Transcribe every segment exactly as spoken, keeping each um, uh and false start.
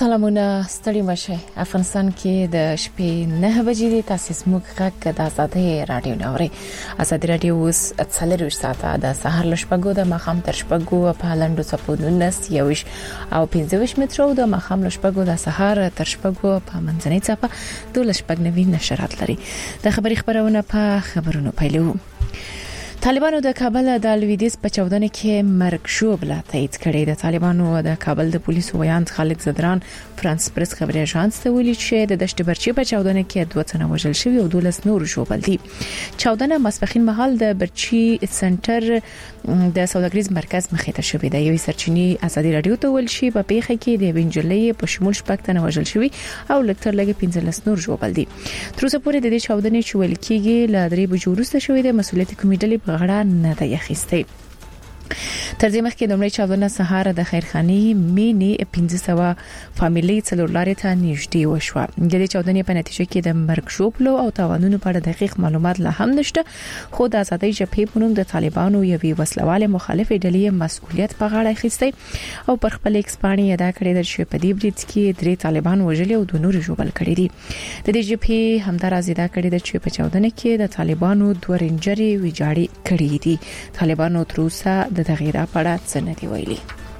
سلامونه ستړي مشه. افغانستان کې د شپې نه بجې د تاسیس موږ غږ د آزادۍ رادیو نوري آزادۍ رادیو اوس څلور ساعته د سهار لشپګو د مخام تر شپګو په لاندو صپونونس یوش او پنځه مترو د مخام لشپګو د سهار تر شپګو په منځنۍ صفه د لشپګ نوي نشرات لري. د خبري خبرونه په خبرونو پیلو. طالبانو د کابل د لویدیز په چاودنه کې مرګ شوبله تایید کړې. د طالبانو د کابل د پولیسو ویاند خالد زدران فرانس پریس خبري اژانس ته ویلي چې د دشت برچی په چاودنه کې دوه تنه وژل شوي او دولس نور شوبل دي. چاودنه ماسپخین مهال د برچی سنټر د سوداګریز مرکز مخې ته شوې ده. یوې سرچینی ازادي رادیو ته ویل شي په پیښه کې د وینجلې په شمول شپږ تنه وژل شوي او لکټر لګي پنځلس نور شوبل دي. تر اوسه پورې د دې چاودنې چې ویل کېږي ل درې بجو وروسته شوې ده. مسؤلیت کمیټې غړا نه دی اخیستی. تر دې مخکې د مړي چاودنه سهار د خیرخاني مینی پنځه سوه فامیلی څلورلارې ته نږدې وشوه. د دې چاودنې په نتیجه کې د مرګ شوبلو او تاوانونو په اړه دقیق معلومات لا هم نشته، خو د آزادۍ جبهې په نوم د طالبانو یوې وسلواله مخالفې ډلې مسؤلیت په غاړه اخیستی او پر خپل ایکسپانی ادا کړی چې په دې برید کې درې طالبان وژلي او دوه نور ژوبل کړي دي. د دې جبهې همدارز ادا کړی چې په چاودنه کې د طالبانو دوه رینجري ویجاړي کړي دي. طالبانو تر اوسه د تغییر پړه څه نه دی ویلي.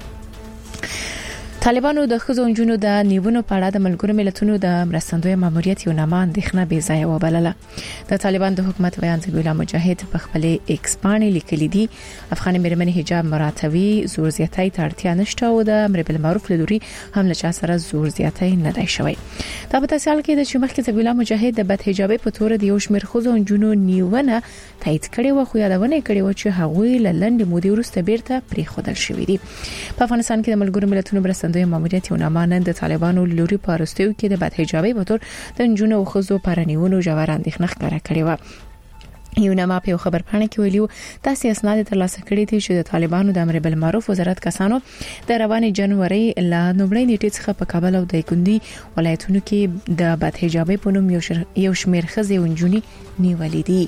طالبانو د خزو انجونو د نیونو په اړه د ملګرو ملتونو د مرستندوی ماموریت یو نامه اندېښنه بې ځای وبلله. د طالبان د حکومت ویاند ګلام مجاهد په خپل ایکس باندې لیکلي دي افغان میرمنې حجاب مراتبي زور زیاتای ته اړتیا نشته او د امر بالمعروف لوري هم له چا سره زور زیاتای نه دی شوی. دا په تاسیال کې د شمخ کې ګلام مجاهد د بد حجابي په تور د یو شمېر خزو انجونو نیونه تایید کړي و، خو یادونه کړي و چې هغوی له لنډ مودې وروسته بیرته پرې خودل شوې دي. په افغانستان کې د ملګرو ملتونو مرستندوی ماموریت یو نامه نن د طالبانو لوري پارستیو کې د بد حجابي په تور د انجونو او خزو پرنیونو جوړ اندېښنه ښکاره کړې و. یو نامه په خبر پاڼه کې ویلو تاسو اسناد ترلاسه کړی دي چې د طالبانو د امر بالمعروف وزارت کسانو د روانې جنوري ل نومړی نیټه څخه په کابل او د ګوندي ولایتونو کې د بد حجابي په نوم یو شمېر خزې او انجونی نیولې دي.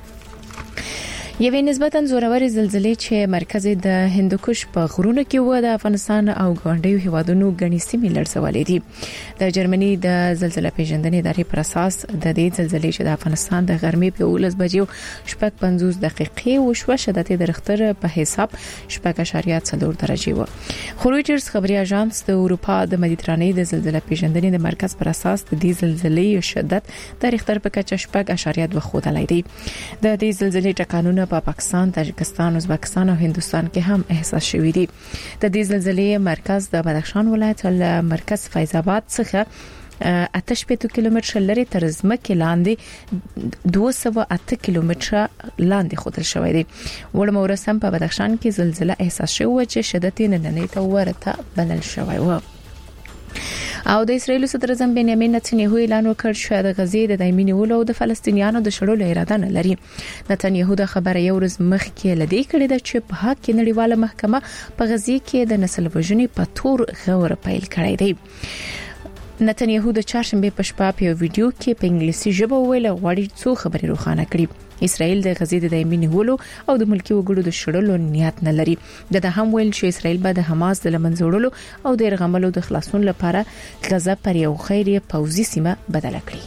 یوې نسبتاً زوروري زلزلې چې مرکز د هندوکش په غرونو کې و د افغانستان او ګاونډیو هیوادونو غني سیمې لړزولې دي. د جرمني د زلزلې پیژندنې ادارې پر اساس د دې زلزلې چې د افغانستان د غرمې په ولس بجو شپږ پنځوس دقیقې وشوه شدت د رختر په حساب شپږ اشاریه څلور درجه و. خو رویټرز خبري اژانس د اروپا د مدیترانې د زلزلې پیژندنې د مرکز پر اساس د دې زلزلې شدت د رختر په کچه شپږ اشاریه دوه ښودلای دی. د دې زلزلې ټکانونه په پاکستان، تاجکستان، ازبکستان او هندستان کې هم احساس شوې دي. د دې زلزلې مرکز د بدخشان ولایت له مرکز فیض آباد څخه اته شپږ کیلومتر لري تر ځمکې لاندې دوه سوه اته کیلومتر لاندې خودل شوې دي. وړم ورسم په بدخشان کې زلزلہ احساس شوه چې شدت یې نننۍ ته ورته بلل شوی و. او د اسرایل صدر اعظم بنیامین نتنیاهو اعلان وکړ چې د غزې د دایمي نیولو او د فلسطینیانو د شړلو اراده نه لري. نتنیاهو د خبره یو ورځ مخکې لدی کړی د چې په حق کې نړیواله محکمه په غزې کې د نسل وژنې په تور غور پیل کړی دی. نتنیاهو د چهارشنبه په شپه په ویډیو کې په انګلیسي ژبه ویل غواړي څو خبرې روښانه کړي. اسرائیل د غزې د دایمي نیولو او د ملکی وګړو د شړلو نیت نه لري. د ده هم ویل چې اسرائیل به د حماس د لمنځوړلو او د رغملو د خلاصون لپاره غزه پر یو خیریه پوځي سیمه بدل کړي.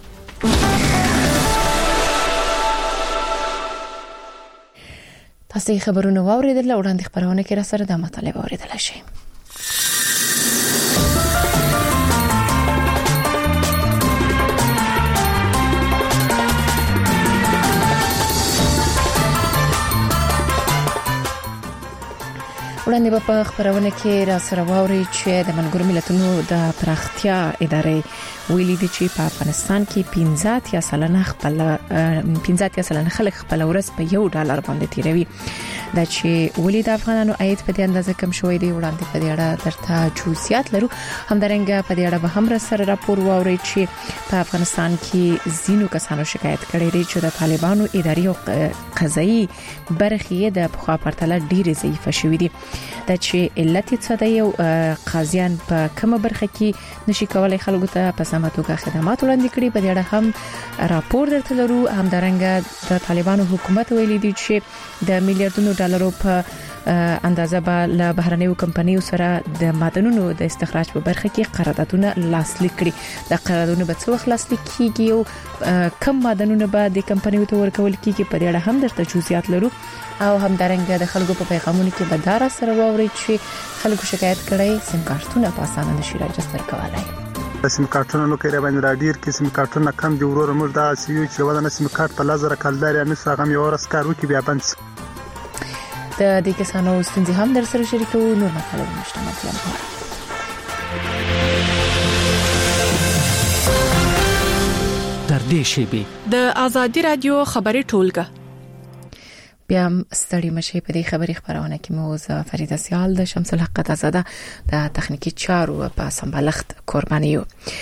تاسو خبرونه واوریدل او وړاندې خبرونه کې را سره د مطالعه اوریدل شي. وړاندې په خبرونه کې را سره واوري چې د ملګرو ملتونو د پراختیا ادارې ویلي دي چې په افغانستان کې پنځه اتیا سلنه خپل پنځه اتیا سلنه خلک خپل ورځ په یو ډالر باندې تیروي. دا چې ولې د افغانانو عاید په دې اندازه کم شوی دی وړاندې په دې اړه درته جزئیات لرو. همدارنګه په دې اړه به هم را سره راپور واوري چې په افغانستان کې زینو کسانو شکایت کړي دي چې د طالبانو اداري او قضایي برخې د پخوا پرتله ډېرې ضعیفه شوې دي. دا چې علت څه دی او قاضیان په کومه برخه کې نشي کولای خلکو ته په سمه توګه خدمات وړاندې کړي. په دې اړه هم راپور درته لرو. همدارنګه د طالبانو حکومت ویلي دی چې د میلیارډونو ډالرو په اندازه به له بهرنیو کمپنیو سره د معدنونو د استخراج په برخه کې قراردادونه لاسلیک کړي. د قراردادونو به څو لاسلیک کیږي او کم معدنونه به د کمپنیو ته ورکول کیږي په دې اړه هم درته جزئیات لرو او هم درنګ د خلکو په پیغامونو کې به دار سره ووري چې خلکو شکایت کړي سیم کارتونه په اسانه نشي راجستر کولای. سیم کارتونه نو کړي باندې را ډیر کې سیم کارتونه کم دی ورور موږ دا سیو چې ودانه سیم کارت په لازر کالدار یا نس هغه یو ورس کار وکي بیا بند د دې کسانو ستونزې هم در سره شریکو. نور مطلب نشته مطلب در دې شی به د ازادي رادیو خبري ټولګه بیا ستړي مشه په دې خبري خبرونه کې مو ز فریده سیال د شمس الحق آزاده د تخنیکی چارو په سمبالښت قربانیو.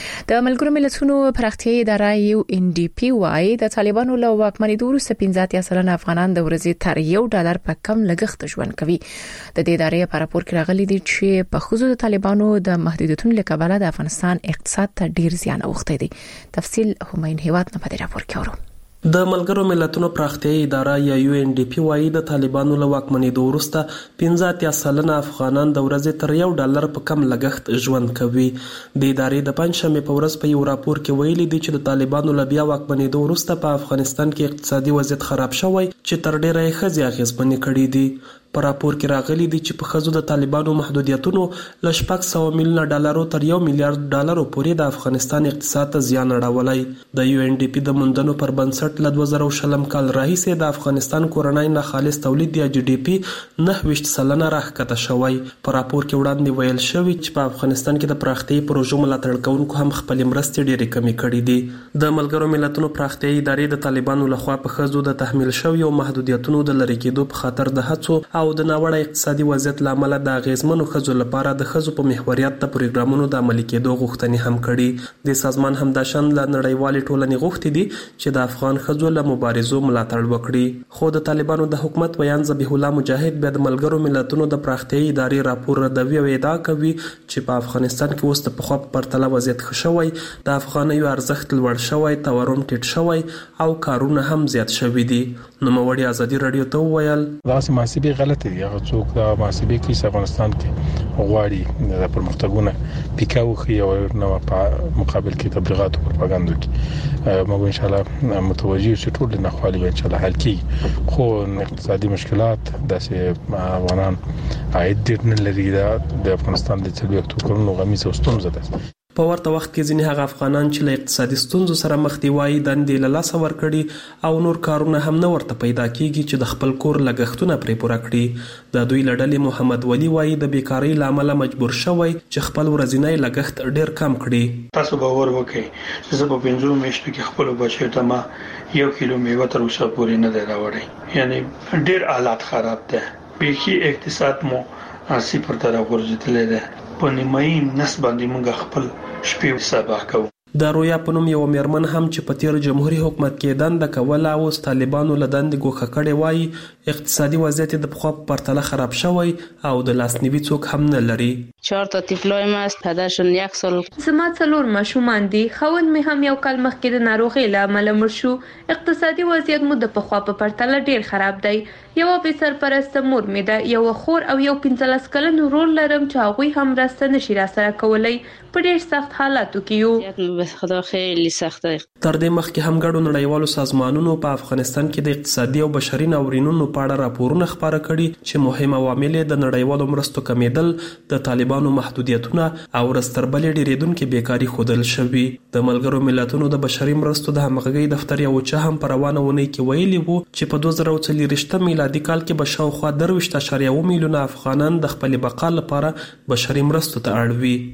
د ملګرو ملتونو پراختیايي اداره یو ان ډي پی وايي د طالبانو له واکمنۍ وروسته پنځه اتیا سلنه افغانان د ورځې تر یو ډالر په کم لګښت ژوند کوي. د دې ادارې په راپور کې راغلي دي چې په خصوص د طالبانو د محدودیتونو له کبله د افغانستان اقتصاد ته ډیر زیان اوښتی دی. تفصیل هماین هیواد نه په دې راپور کې اورو. د ملګرو ملتونو پراختیايي اداره یا یو ان ډي پی وايي د طالبانو له واکمنۍ وروسته پنځه اتیا سلنه افغانان د ورځې تر یو ډالر په کم لګښت ژوند کوي. د ادارې د پنځشنبه په ورځ په یو راپور کې ویلي دي چې د طالبانو له بیا واکمنۍ وروسته په افغانستان کې اقتصادي وضعیت خراب شوی چې تر ډیره یې ښځې اغېزمنې کړي دي. په راپور کې راغلي دي چې په خزو د طالبانو محدودیتونو ل شپږ سوه میلیونه ډالرو تر یو میلیارډ ډالرو پورې د افغانستان اقتصاد ته زیان اړولی. د یو ان ډي پی د موندنو پر بنسټ له دوه زره شلم کال راهیسې د افغانستان کورنۍ نه خالص تولید یا جی ډي پی نهه ویشت سلنه راښکته شوی. په راپور کې وړاندې ویل شوی چې په افغانستان کې د پراختیايي پروژو ملاتړ کوونکو هم خپل مرستې ډېرې کمې کړې دي. د ملګرو ملتونو پراختیايي ادارې د طالبانو لخوا په خزو د تحمیل شویو محدودیتونو د لرې کېدو په خاطر د هڅو او د ناوړه اقتصادي وضعیت لامل د اغیزمنو خزو لپاره د خزو په محوریت د پروګرامونو د عملي کېدو غوښتنې هم کړي. د سازمان هم د شان له نړیوالې ټولنې غوښتي دي چې د افغان خزو له مبارزو ملاتړ وکړي. خو د طالبانو د حکومت ویان ذبیح الله مجاهد بیا د ملګرو ملتونو د پراختیايي ادارې راپور ردوي او ادعا کوي چې په افغانستان کې اوس د پخوا په پرتله وضعیت ښه شوی، د افغانیو ارزښت لوړ شوی، تورم ټیټ شوی او کارونه هم زیات شوي دي. نوموړي ازادي رادیو ته وویل داسې محاسبې غلطې دي. هغه څوک دا محاسبې کوي چې افغانستان کې غواړي د پرمختګونه پیکا وکړي او نو په مقابل کې تبلیغات او پروپاګاندا کوي. موږ ان شاء الله متوجي یو ټول نه خالي ان شاء الله حل کیږي. خو اقتصادي مشکلات داسې افغانان عاید ډېر نه لري. د افغانستان د څلوېښتو کلونو غمیزه او ستونزه ده. په ورته وخت کې ځینې هغه افغانان چې له اقتصادي ستونزو سره مخ دي وایي دندې له لاسه ورکړي او نور کارونه هم نه ورته پیدا کیږي چې د خپل کور لګښتونه پرې پوره کړي. د دوی له ډلې محمد ولی وایي د بیکارۍ له امله مجبور شوی چې خپل ورځنی لګښت ډېر کم کړي. تاسو باور وکړئ چې زه په پنځو میاشتو کې خپل بچو ته ما یو کیلو میوه تر اوسه پورې نه دی راوړی. یعنی ډېر حالات خراب دي. بیخي اقتصاد مو صفر ته راغورځېدلی دی. په نیمایي نس باندې موږ خپل شپې سبا کوو. د رویا په نوم یو میرمن هم چې په تیر جمهوریت حکومت کې دنده کوله او طالبانو له دندې ګوښه کړې وایي اقتصادي وضعیت د پخوا په پرتله خراب شوی او د لاسنیوي څوک هم نه لري. چهار تا طفلایم است. پدرشون یک سال. زما څلور ماشومان دي. خوند مې هم یو کال مخکې د ناروغۍ له امله مړ شو. اقتصادي وضعیت مو د پخوا په پرتله ډیر خراب دی. یو بې سرپرسته مور مې ده. یو خور او یو پنځلس کلن ورور لرم چې هغوی هم مرسته نشي راسره کولی. په ډیر سخت حالاتو کې یو. خدا خیلی سخته. تر دې مخکې هم ګډو نړیوالو سازمانونو په افغانستان کې د اقتصادي او بشري ناورینونو په اړه راپورونه خپاره کړي چې مهم عوامل د نړیوالو مرستو کمیدل، د طالبانو محدودیتونه او رستربلې ډیریدونکې بیکاری ښودل شوي. د ملګرو ملتونو د بشري مرستو د همغږۍ دفتر یو چا هم په روانه اونۍ کې ویلي وو چې په دوه زره څلوېښتم میلادي کال کې به شاوخوا درویشت اعشاریه اوه میلیونه افغانان د خپلې بقا لپاره بشري مرستو ته اړ وي.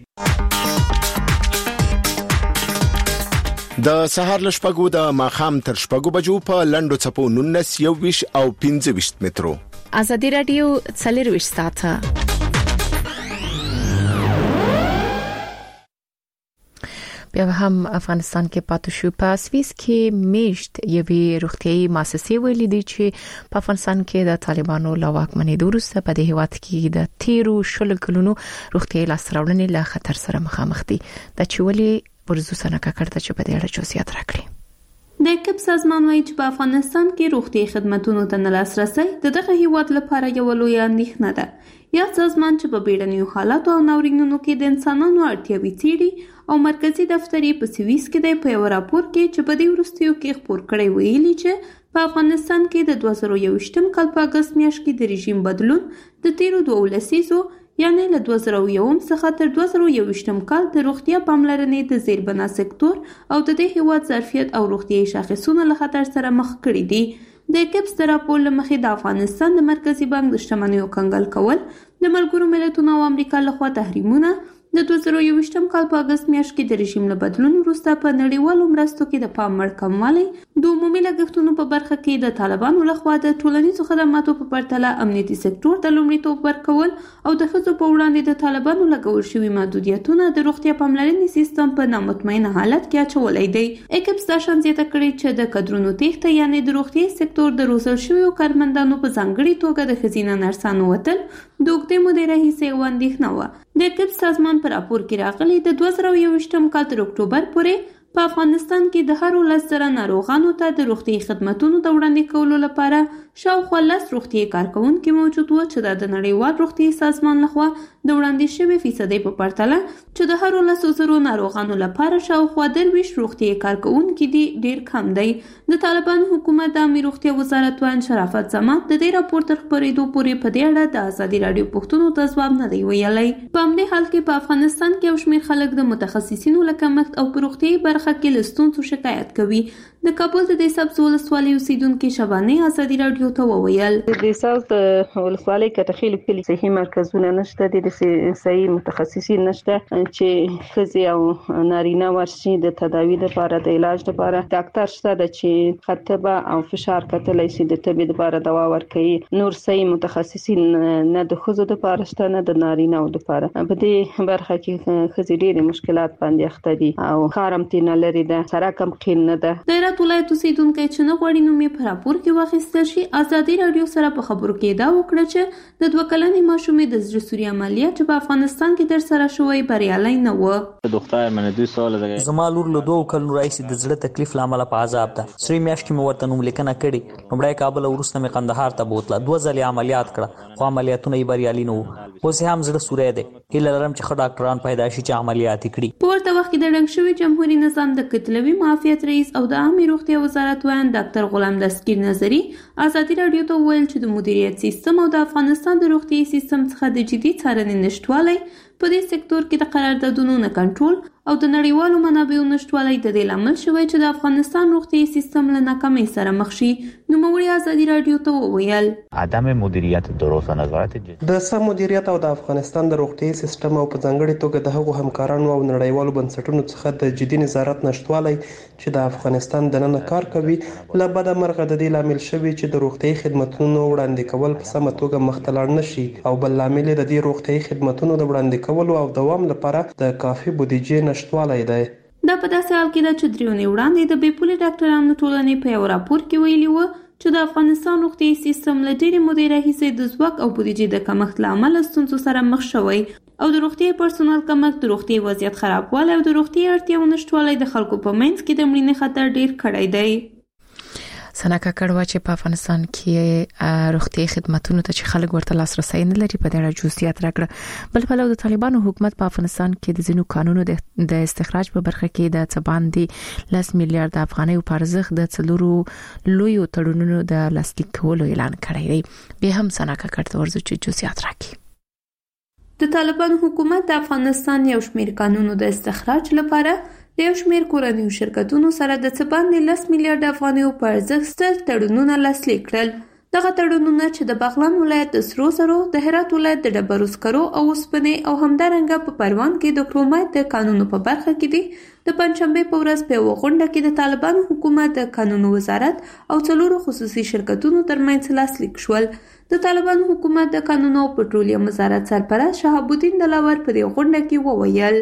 د سهار له شپږو د ماښام تر شپږو بجو په لنډو څپو نولس یوویش او پنځه ویشت مترو. ازادي رادیو څلرویشت ساعته بیا هم افغانستان کې پاتې شو. په سویس کې میشت یوې روغتيایي مؤسسې ویلي دي چې په افغانستان کې د طالبانو له واکمنۍ وروسته په دې هیواد کې د تیرو شلو کلونو روغتيایي لاسته له خطر سره مخامخ دي. د چولي ورزو سره کړه چې په دې اړه جزئیات راکړي. د کپ سازمان وايي چې په افغانستان کې روغتي خدماتو ته نه لاسرسي د دغه هیواد لپاره یو لوی اندېښنه ده. یا سازمان چې په بیړنیو حالاتو او ناورینونو کې د انسانانو اړتیاوې څیړي او مرکزی دفتر یې په سویس کې د په یو راپور کې چې په دې وروستیو کې خپور کړی ویلي چې په افغانستان کې د دوه زره یوویشتم کال په اګست میاشت کې د رژیم بدلون د تیرو دوه لسیزو یعنی له دوه زره یوم څخه تر دوه زره یوویشتم کال د روغتیا پاملرنې د زیربنا سکتور او د دې هیواد ظرفیت او روغتیايي شاخصونه له خطر سره مخ کړي دي. د کپس د راپور له مخې د افغانستان د مرکزی بانک د شتمنیو کنګل کول د ملګرو ملتونو او امریکا لخوا تحریمونه د دوه زره یوویشتم کال په اګست میاشت کې د رژیم له بدلون وروسته په نړیوالو مرستو کې د پام وړ کموالی د عمومي لګښتونو په برخه کې د طالبانو لخوا د ټولنیزو خدماتو په پرتله امنیتي سکتور ته لومړیتوب ورکول او د ښځو په وړاندې د طالبانو لګول شوي محدودیتونه د روغتیا پاملرنې سیستم په نامطمئن حالت کې اچولی دی. اکپس دا شان زیاته کړې چې د کډرونو تېښته یعنې د روغتیايي سکتور د روزل شویو کارمندانو په ځانګړې توګه د ښځینه نرسانو وتل د اوږدې مودې راهیسې یوه اندېښنه وه. د کپس سازمان په راپور کې راغلي د دوه زره یوویشتم کال تر اکتوبر پورې په افغانستان کې د هرو لس زره ناروغانو ته د روغتیايي خدماتونو د وړاندې کولو لپاره شاوخوا لس روغتیايي کارکوونکي موجود وو چې دا د نړیوال روغتیايي سازمان لخوا د وړاندې شوي فیصدۍ په پرتله چې د هرو لسو زرو ناروغانو لپاره شاوخوا درویشت روغتیايي کارکوونکي دي ډیر کم دی. د طالبانو حکومت د عامه روغتیا وزارت وان شرافت زمان د دې راپور تر خپرېدو پورې په دې اړه د ازادي راډیو پوښتنو ته ځواب نه دی ویلی. په همدې حال کې په افغانستان کې یو شمېر خلک د متخصصینو له کمښت او په روغتیايي برخه کې له ستونزو شکایت کوي. د کابل د دې سبز ولسوالۍ اوسیدونکي شبانې ازادي راډیو ته وویل د سبز ولسوالۍ کټخیل کې صحي مرکزونه نشته، د صحي متخصصین نشته چې ښځې او نارینه ورشي د تداوی لپاره د علاج لپاره. ډاکټر شته د چې خطبه او فشار کتلای شي د تبې لپاره دوا ورکوي. نور صحي متخصصین نه د ښځو لپاره شته نه د نارینه لپاره. په دې برخه کې ښځې ډېرې مشکلات باندې اخته دي او خارم تینه لري ده، سره کم قین نه ده. د ولایت اوسیدونکي چې نه غواړي نوم یې په راپور کې واخیستل شي ازادي راډیو سره په خبرو کې دا وکړه چې د دوه کلنې ماشومې د زړه سوري عملیات چې په افغانستان کې تر سره شوی بریالي نه و. دختر من دوه سال ده. زما لور له دوه کلونو راځي د زړه تکلیف لامل په عذاب ده. سری میاشت کې مې ورته نوم لیکنه کړې. لومړی کابل وروسته مې قندهار ته بوتله. دوه ځلې عملیات کړه خو عملیاتونه یې بریالي نه وو. اوس هم زړه سوري ده. هیله لرم چې ښه ډاکټران پیدا شي چې عملیات کړي. په ورته وخت کې د ړنګ شوي جمهوریت نظام د کتلوي معافیت رئیس او د عامه روغتیا وزارت وایي ډاکټر غلام دستگیر نظری ازادي راډیو ته ویل چې د مدیریت سیستم او د افغانستان د روغتیايي سیستم څخه د جدي څارنې نشټوالی په دې سکتور کې د قراردادونو نه کنټرول او د نړیوالو منابعو نشټوالی د دې لامل شوی چې د افغانستان روغتیايي سیستم له ناکامۍ سره مخ شي. نوموړي ازادي راډیو ته وویل عدم مدیریت درست و نظارت د سم مدیریت او د افغانستان د روغتیايي سیستم او په ځانګړي توګه د هغو همکارانو او نړیوالو بنسټونو څخه د جدي نظارت نشټوالی چې د افغانستان دننه کار کوي له بده مرغه د دې لامل شوی چې د روغتیايي خدماتونو وړاندې کول په سمه توګه مخته لاړ نشي او بل لامل د دې روغتیايي خدماتونو د وړاندې کولو او دوام لپاره د کافي بودیجې نشټوالی دی. دا په داسې حال کې ده چې درېونې وړاندې د بې پولې ډاکټرانو ټولنې په یو راپور کې ویلي وو چې د افغانستان روغتیايي سیستم له ډېرې مودې راهیسې د ځواک او بودیجې د کمښت له امله ستونزو سره مخ شوی او د روغتیايي پرسونل کمښت، د روغتیايي وضعیت خرابوالی او د روغتیايي اړتیاو نشټوالی د خلکو په منځ کې د مړینې خطر ډېر کړی دی. سناکا کړوا چې په افغانستان کې روغتیايي خدماتو ته چې خلک ورته لاسرسي نه لري په ډېر جزئیات راکړه. بل په لور د طالبانو حکومت په افغانستان کې د ځینو قانونو د استخراج په برخه کې د څباندې لس میلیارډ افغانۍ په ارزښت د څلورو لویو تړونونو د لاسلیک کولو اعلان کړی دی. به هم سناکا کړته ورزو چې جزئیات راکړي. د طالبانو حکومت د افغانستان یو شمېر قانونو د استخراج لپاره د یو شمېر کورنیو شرکتونو سره د څه باندې لس میلیارډ افغانیو په ارزښت ستر تړونونه لاسلیک کړل. دغه تړونونه چې د بغلان ولایت د سرو زرو، د هرات ولایت د ډبرو سکرو او اوسپنې او همدارنګه په پروان کې د کرومایټ د قانونو په برخه کې دي. د پنځشنبې په ورځ په یوه غونډه کې د طالبانو حکومت د قانونو وزارت او څلورو خصوصي شرکتونو ترمنځ لاسلیک شول. د طالبانو حکومت د قانونو او پټرولیم وزارت سرپرست شهاب الدین دلاور په دې غونډه کې وویل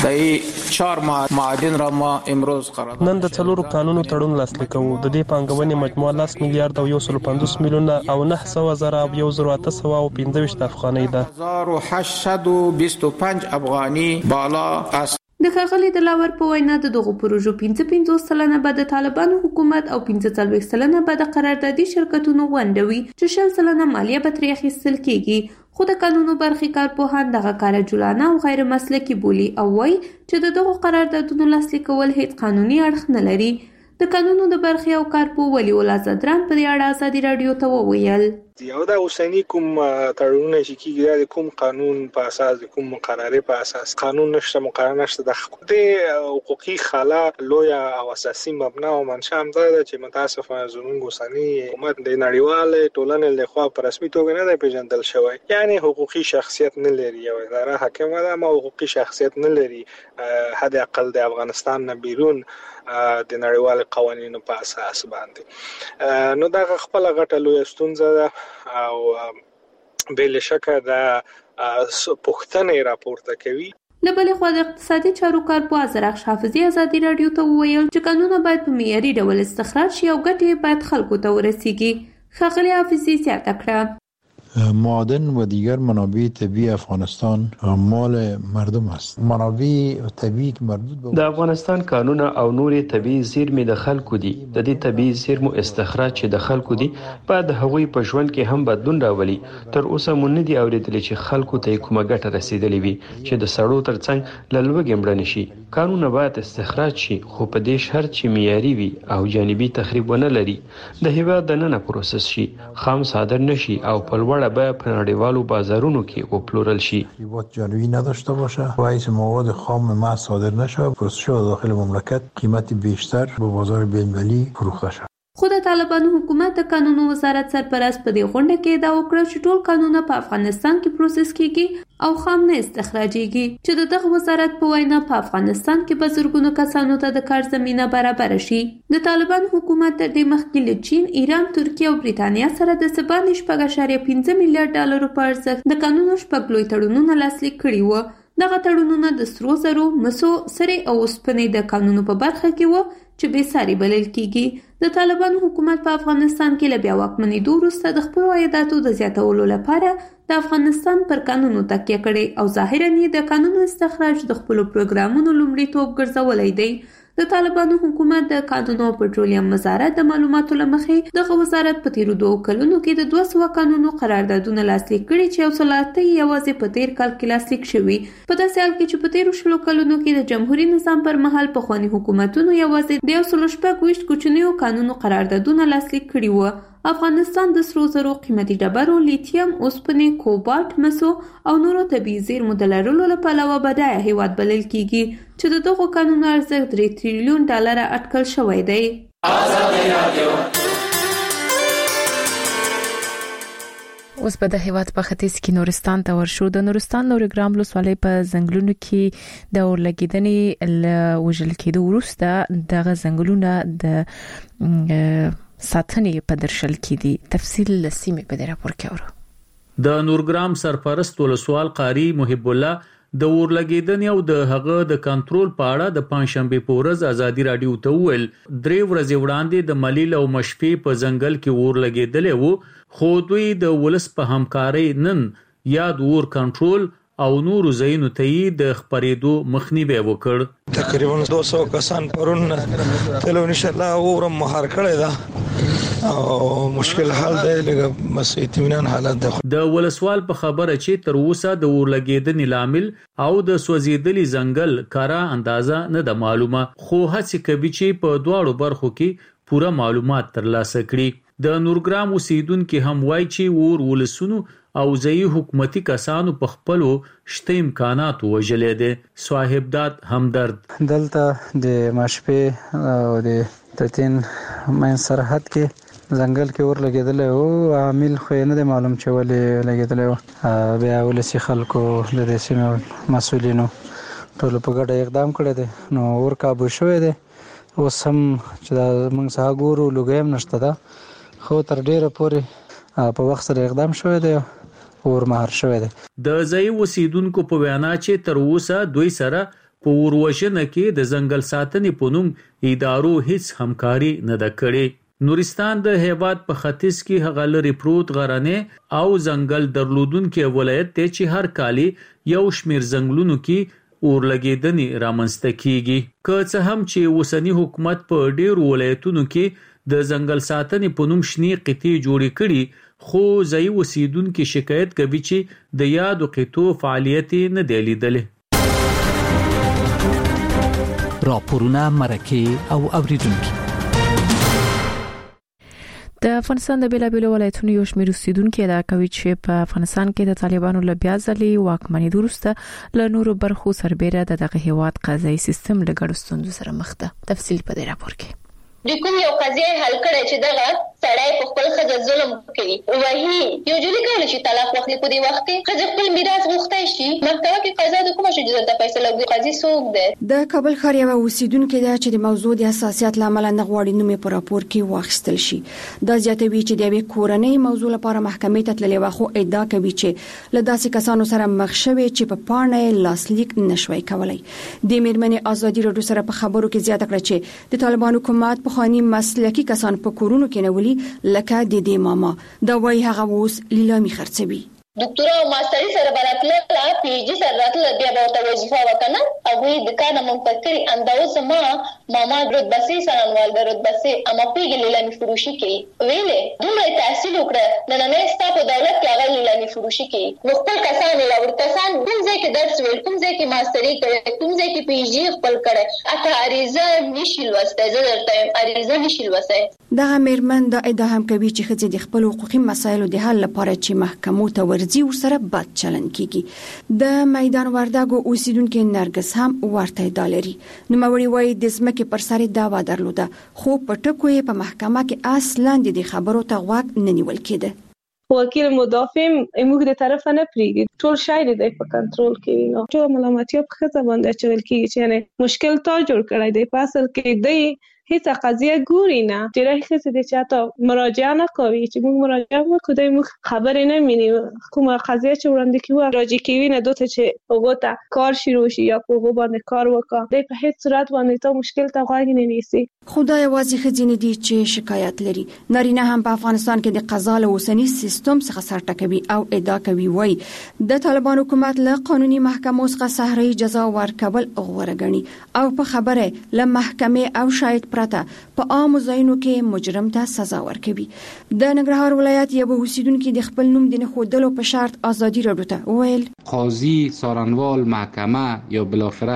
د چهار معادن را ما امروز قرارداد نن د څلورو قانونو تړون لاسلیک وو. د دې پانګونې مجموعه لس میلیارډ او یو سل پنځوس میلیونه او نه سوه زره او یو زر اته سوه او پنځه ویشت افغانۍ ده. هزار و هشتصد و بیست و پنج افغاني بالا است. د ښاغلي دلاور په وینا د دغو پروژو پنځه پنځوس سلنه به د طالبانو حکومت او پنځه څلوېښت سلنه به د قراردادي شرکتونو ونډه وي چې شل سلنه مالیه به ترې اخیستل کیږي. خو د قانونو برخې کارپوهان دغه کار جولانه او غیر مسلکي بولي او وایي چې د دغو قراردادونو لاسلیک کول هیڅ قانوني اړخ نه لري. د قانونو د برخې او کارپوه ولی الله زدران په دې اړه ازادي رادیو ته وویل یو دا اوسنی کوم تړونونه چې کیږي د کوم قانون په اساس د کوم مقررې په اساس قانون نشته مقرره نشته د حقوقي خلا لویا او اساسي مبنا او منشأ هم ده چې متاسفانه زموږ اوسنی حکومت د نړیوال ټولنې له خوا په رسمي توګه نه پیژندل شوی، یعنی حقوقي شخصیت نه لري او اداره حاکمه ده ما حقوقي شخصیت نه لري حد اقل د افغانستان نه بیرون د نړیوال قوانینو په اساس باندې. نو دا خپل غټه لوی ستونزه ده او بل شکه دا پښتنې راپورته کوي. له بلې خوا د اقتصادي چارو کارپوه زرخش حافظي ازادي رادیو ته وویل چې قانونونه باید په معیاري ډول استخراج شي او ګټې باید خلکو ته ورسیږي. ښاغلي حافظي زیاته کړه معادن و دیگر منابع طبیعی افغانستان مال مردم است. منابع طبیعی که مربوط به د افغانستان کانونه او نورې طبیعي زیرمې د خلکو دي. د دې طبیعي زیرمو استخراج چې د خلکو دي باید د هغوی په ژوند کې هم بدلون راولي. تر اوسه مونږ نه دي اورېدلي چې خلکو ته کومه ګټه رسیدلې وي چې د سړو ترڅنګ له لوږې مړه نشي. کانونه باید استخراج شي خو په دې شرط چې معیاري وي او جانبي تخریب ونه لري. د هیواد دننه پروسس شي، خام صادر نشي او په لوړ باید په نړیوالو بازارونو کې وپلورل شي. تخریبات جانبی نداشته باشه و ایس مواد خام محض صادر نشه، پروسس شده داخل مملکت قیمت بیشتر به بازار بین‌المللی فروخته شه. خو د طالبانو حکومت د قانونو وزارت سرپرست په دې غونډه کې ادعا وکړه چې ټول قانونونه په افغانستان کې پروسس کیږي او خام نه استخراجيږي، چې د دغه وزارت په وینا په افغانستان کې په زرګونو کسانو ته د کار زمينه برابر شي. د طالبانو حکومت تر دې مخکې له چین، ایران، ترکیه او بریتانیا سره د سبانې شپږ اعشاریه پنځه میلیارډ ډالرو په ارزښت د قانونو شپږ لوی تړونونه لاسلیک کړي وو. دغه تړونونه د سرو زرو، مسو، سرې او اوسپنې د قانونو په برخه کې وو چې بې ساري بلل کیږي. د طالبانو حکومت په افغانستان کې له بیا واکمنېدو وروسته د خپلو عایداتو د زیاتولو لپاره د افغانستان پر قانونو تکیه کړې او ظاهراً یې د قانونو استخراج د خپلو پروګرامونو لومړیتوب ګرځولی دی. د طالبانو حکومت د قانونو او پټرولیم وزارت د معلوماتو له مخې دغه وزارت په تیرو دوو کلونو کې د دوه سوه قانونو قراردادونه لاسلیک کړي چې یو سل اته یوازې په تیر کال کې لاسلیک شوي. په داسې حال کې چې په تیرو شلو کلونو کې د جمهوریت نظام پر مهال پخواني حکومتونو یوازې د یو سل شپږ ویشت کوچنیو قانونو قراردادونه لاسلیک کړي وو. افغانستان د سرو زرو، قیمتي ډبرو، لیتیم، اوسپنې، کوبالت، مسو او نورو طبیعي زیرمو د لرلو له پلوه بډایه هیواد بلل کیږي چې د دغو قانونو ارزښت درې تریلیون ډالره اټکل شوی دی. اوس په د هیواد په ختیځ کې نورستان ته ورشو. د نورستان نورګرام ولسوالۍ په ځنګلونو کې د اورلګیدنې له وژل کېدو وروسته دغه ځنګلونه د ساتنې په درشل کې دي. تفصیل لسیمه په دې راپور کې اورو. د نورګرام سرپرست ولسوال قاری محب الله د اورلګیدنې او د هغه د کنټرول په اړه د پنځشنبه په ورځ ازادي رادیو ته ویل. درې ورځې وړاندې د ملیل او مشفي په ځنګل کې اورلګیدلې وو، خو دوی د ولس په همکارۍ نن یاد اور کنټرول او نور زینو ته د خبرېدو مخنیوي وکړ. تقریبا دوه سوه کسان پرون تلو ان شاء الله اورم مهار کړی دا او مشکل حال دی، لکه بس اطمینان حالت ده. د ولسوال په خبره چې تر اوسه د اورلګیدنې لامل او د سوځیدلي ځنګل کارا اندازه نه ده معلومه، خو هڅه کوي چې په دواړو برخو کې پوره معلومات ترلاسه کړي. د نورګرام اوسیدونکو هم وایي چې اور ولسونو او ځایي حکومتي کسانو په خپلو شته امکانات وژلې دي. صاحب داد همدرد دلته د ماشپې او د تتین مین سرحد کې ځنګل کې اور لګیدل او عامل خو نه دی معلوم چې ولې لګیدل او بیا ولسی خلکو د دې سیمې مسؤلینو ټول په ګډه اقدام کړی دی نو اور کابو شوی دی. اوس هم چې دا موږ ساه ګورو لوګي هم نشته ده، خو تر ډیره پورې په وخت سره اقدام شوی دی اور مهار شوی دی. د ځای اوسیدونکو په وینا چې تر اوسه دوی سره په اوروژنه کې د ځنګل ساتنې په نوم ادارو هیڅ همکاري نه ده کړې. نورستان د هیواد په ختیځ کې هغه لري پروت غرنې او ځنګل درلودونکو ولایت دی چې هر کال یو شمیر ځنګلونو کې اورلګیدنې رامنځته کیږي. که څه هم چې اوسنی حکومت په ډیرو ولایتونو کې د ځنګل ساتنې په نوم شنې قطعې جوړې کړي، خو ځایي اوسیدونکو شکایت کوي چې د یادو قطعو فعالیت نه دی لیدلی. راپورونه، مرکې او اوریدونکي. د افغانستان د بیلابیلو ولایتونو یو شمېر اوسیدونکو ادعا کوي چې په افغانستان کې د طالبانو له بیا ځلې واکمنۍ وروسته له نورو برخو سربېره د دغه هیواد قضایي سیستم له ګډو ستونزو سره مخ ده. تفصیل په دې راپور کې. د کوم یو قضیه حل کړي چې دغه سړی په خپل ښځه ظلم کوي، وایي یو جوړی کولی شي طلاق واخلي په دې وخت کې ښځه خپل میراث غوښتای شي. محکمه کې قضا د کومه شي د فیصله کوي؟ قاضي څوک دی؟ د کابل ښار یو اوسیدونکو دی چې د موضوع د حساسیت لامل نه غواړي نوم په راپور کې واخیستل شي. دا زیاتوي چې د یوې کورنۍ موضوع لپاره محکمې ته تللی و، خو ادعا کوي چې له داسې کسانو سره مخ شوي چې په پاڼه لاسلیک نشوي کولای. د میرمنې ازادي راډیو سره په خبرو کې زیاته کړه چې د طالبان حکومت په خاني مسلکي کسان په کورونو کې نولي، لکه د دې ماما دا وایي هغه اوس لیلامي خرڅوي. دکتورا او ماستری سره براتله پی ایچ ډي سره راتله بیا به ورته وظیفه وکنه او وی د کار منتظر کړي انداز ما ماما رتبسي سنوال د رتبسي اما پیګ لیلامي فروشي کوي. ویلې دومره تحصیل وکړه نن نه ستا په دولت کې هغه لیلامي فروشي کوي. نو خپل کسان لا ورکسان کوم ځای کې درس ویل، کوم ځای کې ماستری کوي، کوم ځای کې پی ایچ ډي خپل کړي، اته اریزه نشي لوسته. زه درته اریزه نشي لوسته. دغه میرمن دا ادعا هم کوي چې ښځې د خپل حقوقي مسایلو د حل لپاره چې محکمو ته ورځي ورسره بد چلند کیږي. د میدان وردګو اوسیدونکو نرګس هم ورته ادعا لري. نوموړي وایي د ځمکې پر سر دعوا درلوده، خو په ټکو یې په محکمه کې اصلاً د خبرو ته غوږ نه نیول کېده. وکیل مدافع موږ د طرف نه پریږي، ټول شاید دی په کنټرول کې نو ټول ملامتیا په خطا باندې چول کیږي چې یعنی مشکل تا جوړ کړی دی. په اصل کې دی هیڅ قضیه ګوري نه، ډېر ښه دي چې تاسو مراجعه نه کوي چې موږ مراجعه وکړو، دوی موږ خبرې نه مینی کومه قضیه چې وړاندې کیږي راځي کوي نه دوته چې وګوته کار شروع شي یا په وګ باندې کار وکړه. دوی په هیڅ صورت باندې ته مشکل ته غوږ نه نیسي. خدای واځي خځینې دي چې شکایت لري. نارینه هم په افغانستان کې د قضا له اوسنی سیستم څخه سر ټکوي او ادعا کوي وای د طالبان حکومت له قانوني محکمو څخه صحرایي جزا ورکول غوړه غني او په خبره له محکمې او شاهد پرته په عام ځایونو کې مجرم ته سزا ورکوي. د ننګرهار ولایت یو اوسیدونکو د خپل نوم د خودلو په شرط ازادي راډیو ته ویل قاضي څارنوال محکمه یا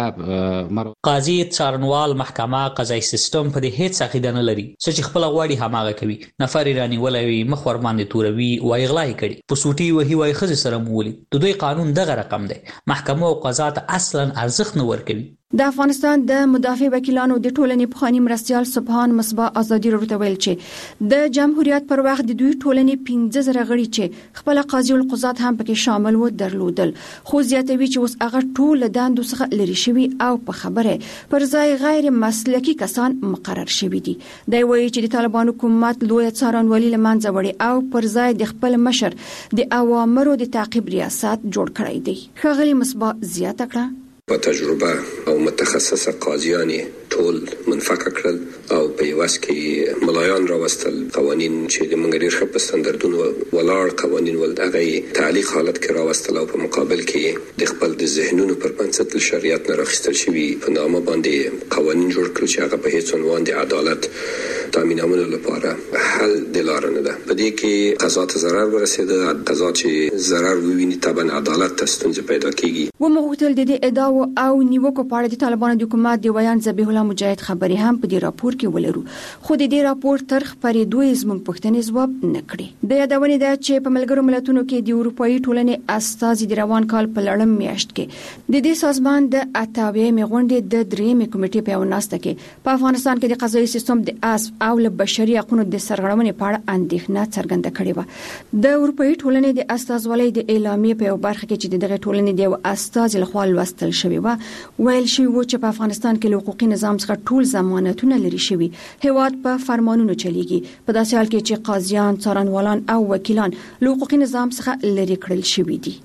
بالاخره قاضي څارنوال محکمه قضایي سیستم په دې هیڅ عقیده نه لري چې خپل غواړي هماغه کوي. نفر رانی ولوي مخ ور باندې توروي او اغلا کړي په سوټي وهي وای خزه سره مولي. د دوی قانون دغه رقم دی. محکمه او قضا ته اصلا ارزښت نه ورکوي. د افغانستان د مدافع وکیلانو د ټولنې پخوانی مرستيال سبحان مصباح ازادي راډیو ویل چې د جمهوریت پر وخت د دوی ټولنې پنځه زره غړي چې خپل قاضي او قضات هم پکې شامل و درلودل، خو زیاتوي چې اوس هغه ټول دندو څخه لري شوی او په خبره پر ځای غیر مسلکي کسان مقرر شوی دي. دا وایي چې د طالبان حکومت لوی څارنوالي لمنځه وړي او پر ځای د خپل مشر د اوامرو د تعقیب ریاست جوړ کړی دی. ښاغلي مصباح زیاته کړه په تجربه او متخصصه قاضیان ټول منفک کړل او په یوس کې ملایان راوستل. قوانین چې د منګریر خپ ستاندردونو ولاړ قوانین ول دغه تعلیق حالت کې راوستل او په مقابل کې د خپل د ذهنونو پر بنسټ شریعت نه راخستل شوی په نامه باندې قوانین جوړ کړل چې هغه په هیڅ عنوان د عدالت تامینولو لپاره حل د لار نه ده. په دې کې قضا ته ضرر ورسېده، قضا چې ضرر وویني طبعا عدالت ته ستونزه پیدا کیږي. و مغوتل د دې ادعا او نیوکو په اړه د طالبانو د حکومت د ویان ذبیح الله مجاهد خبري هم په دې راپور کې ولرو، خو د دې راپور تر خبرېدو زموږ پوښتنې ځواب نه کړي. د یادونې ده چې په ملګرو ملتونو کې د اروپאי ټولنې استازي د روان کال په لړم میاشت کې د دې سازمان د اتاویې غونډې د درېمې کمیټې په وناسته کې په افغانستان کې د قضایي سیستم د اس او له بشري حقوقو د سرغړونې په اړه اندېښنه څرګنده کړې و. د اروپאי ټولنې د استازولۍ د اعلامیې په برخه کې چې دغه ټولنې د استاز لخوا لوستل شوی و ویل شوی و چې په افغانستان کې حقوقي نظام څخه ټول ضمانتونه لري شوی، هیواد په فرمانونو چلیږي، په داسې حال کې چې قاضیان، څارنوالان او وکیلان له حقوقي نظام څخه لري کړل شوی دي.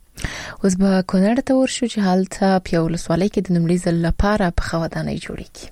اوس به کونړ ته ورشو چې حالت په ولسوالۍ کې د نمړي ځل لپاره په خودانۍ جوړیږي.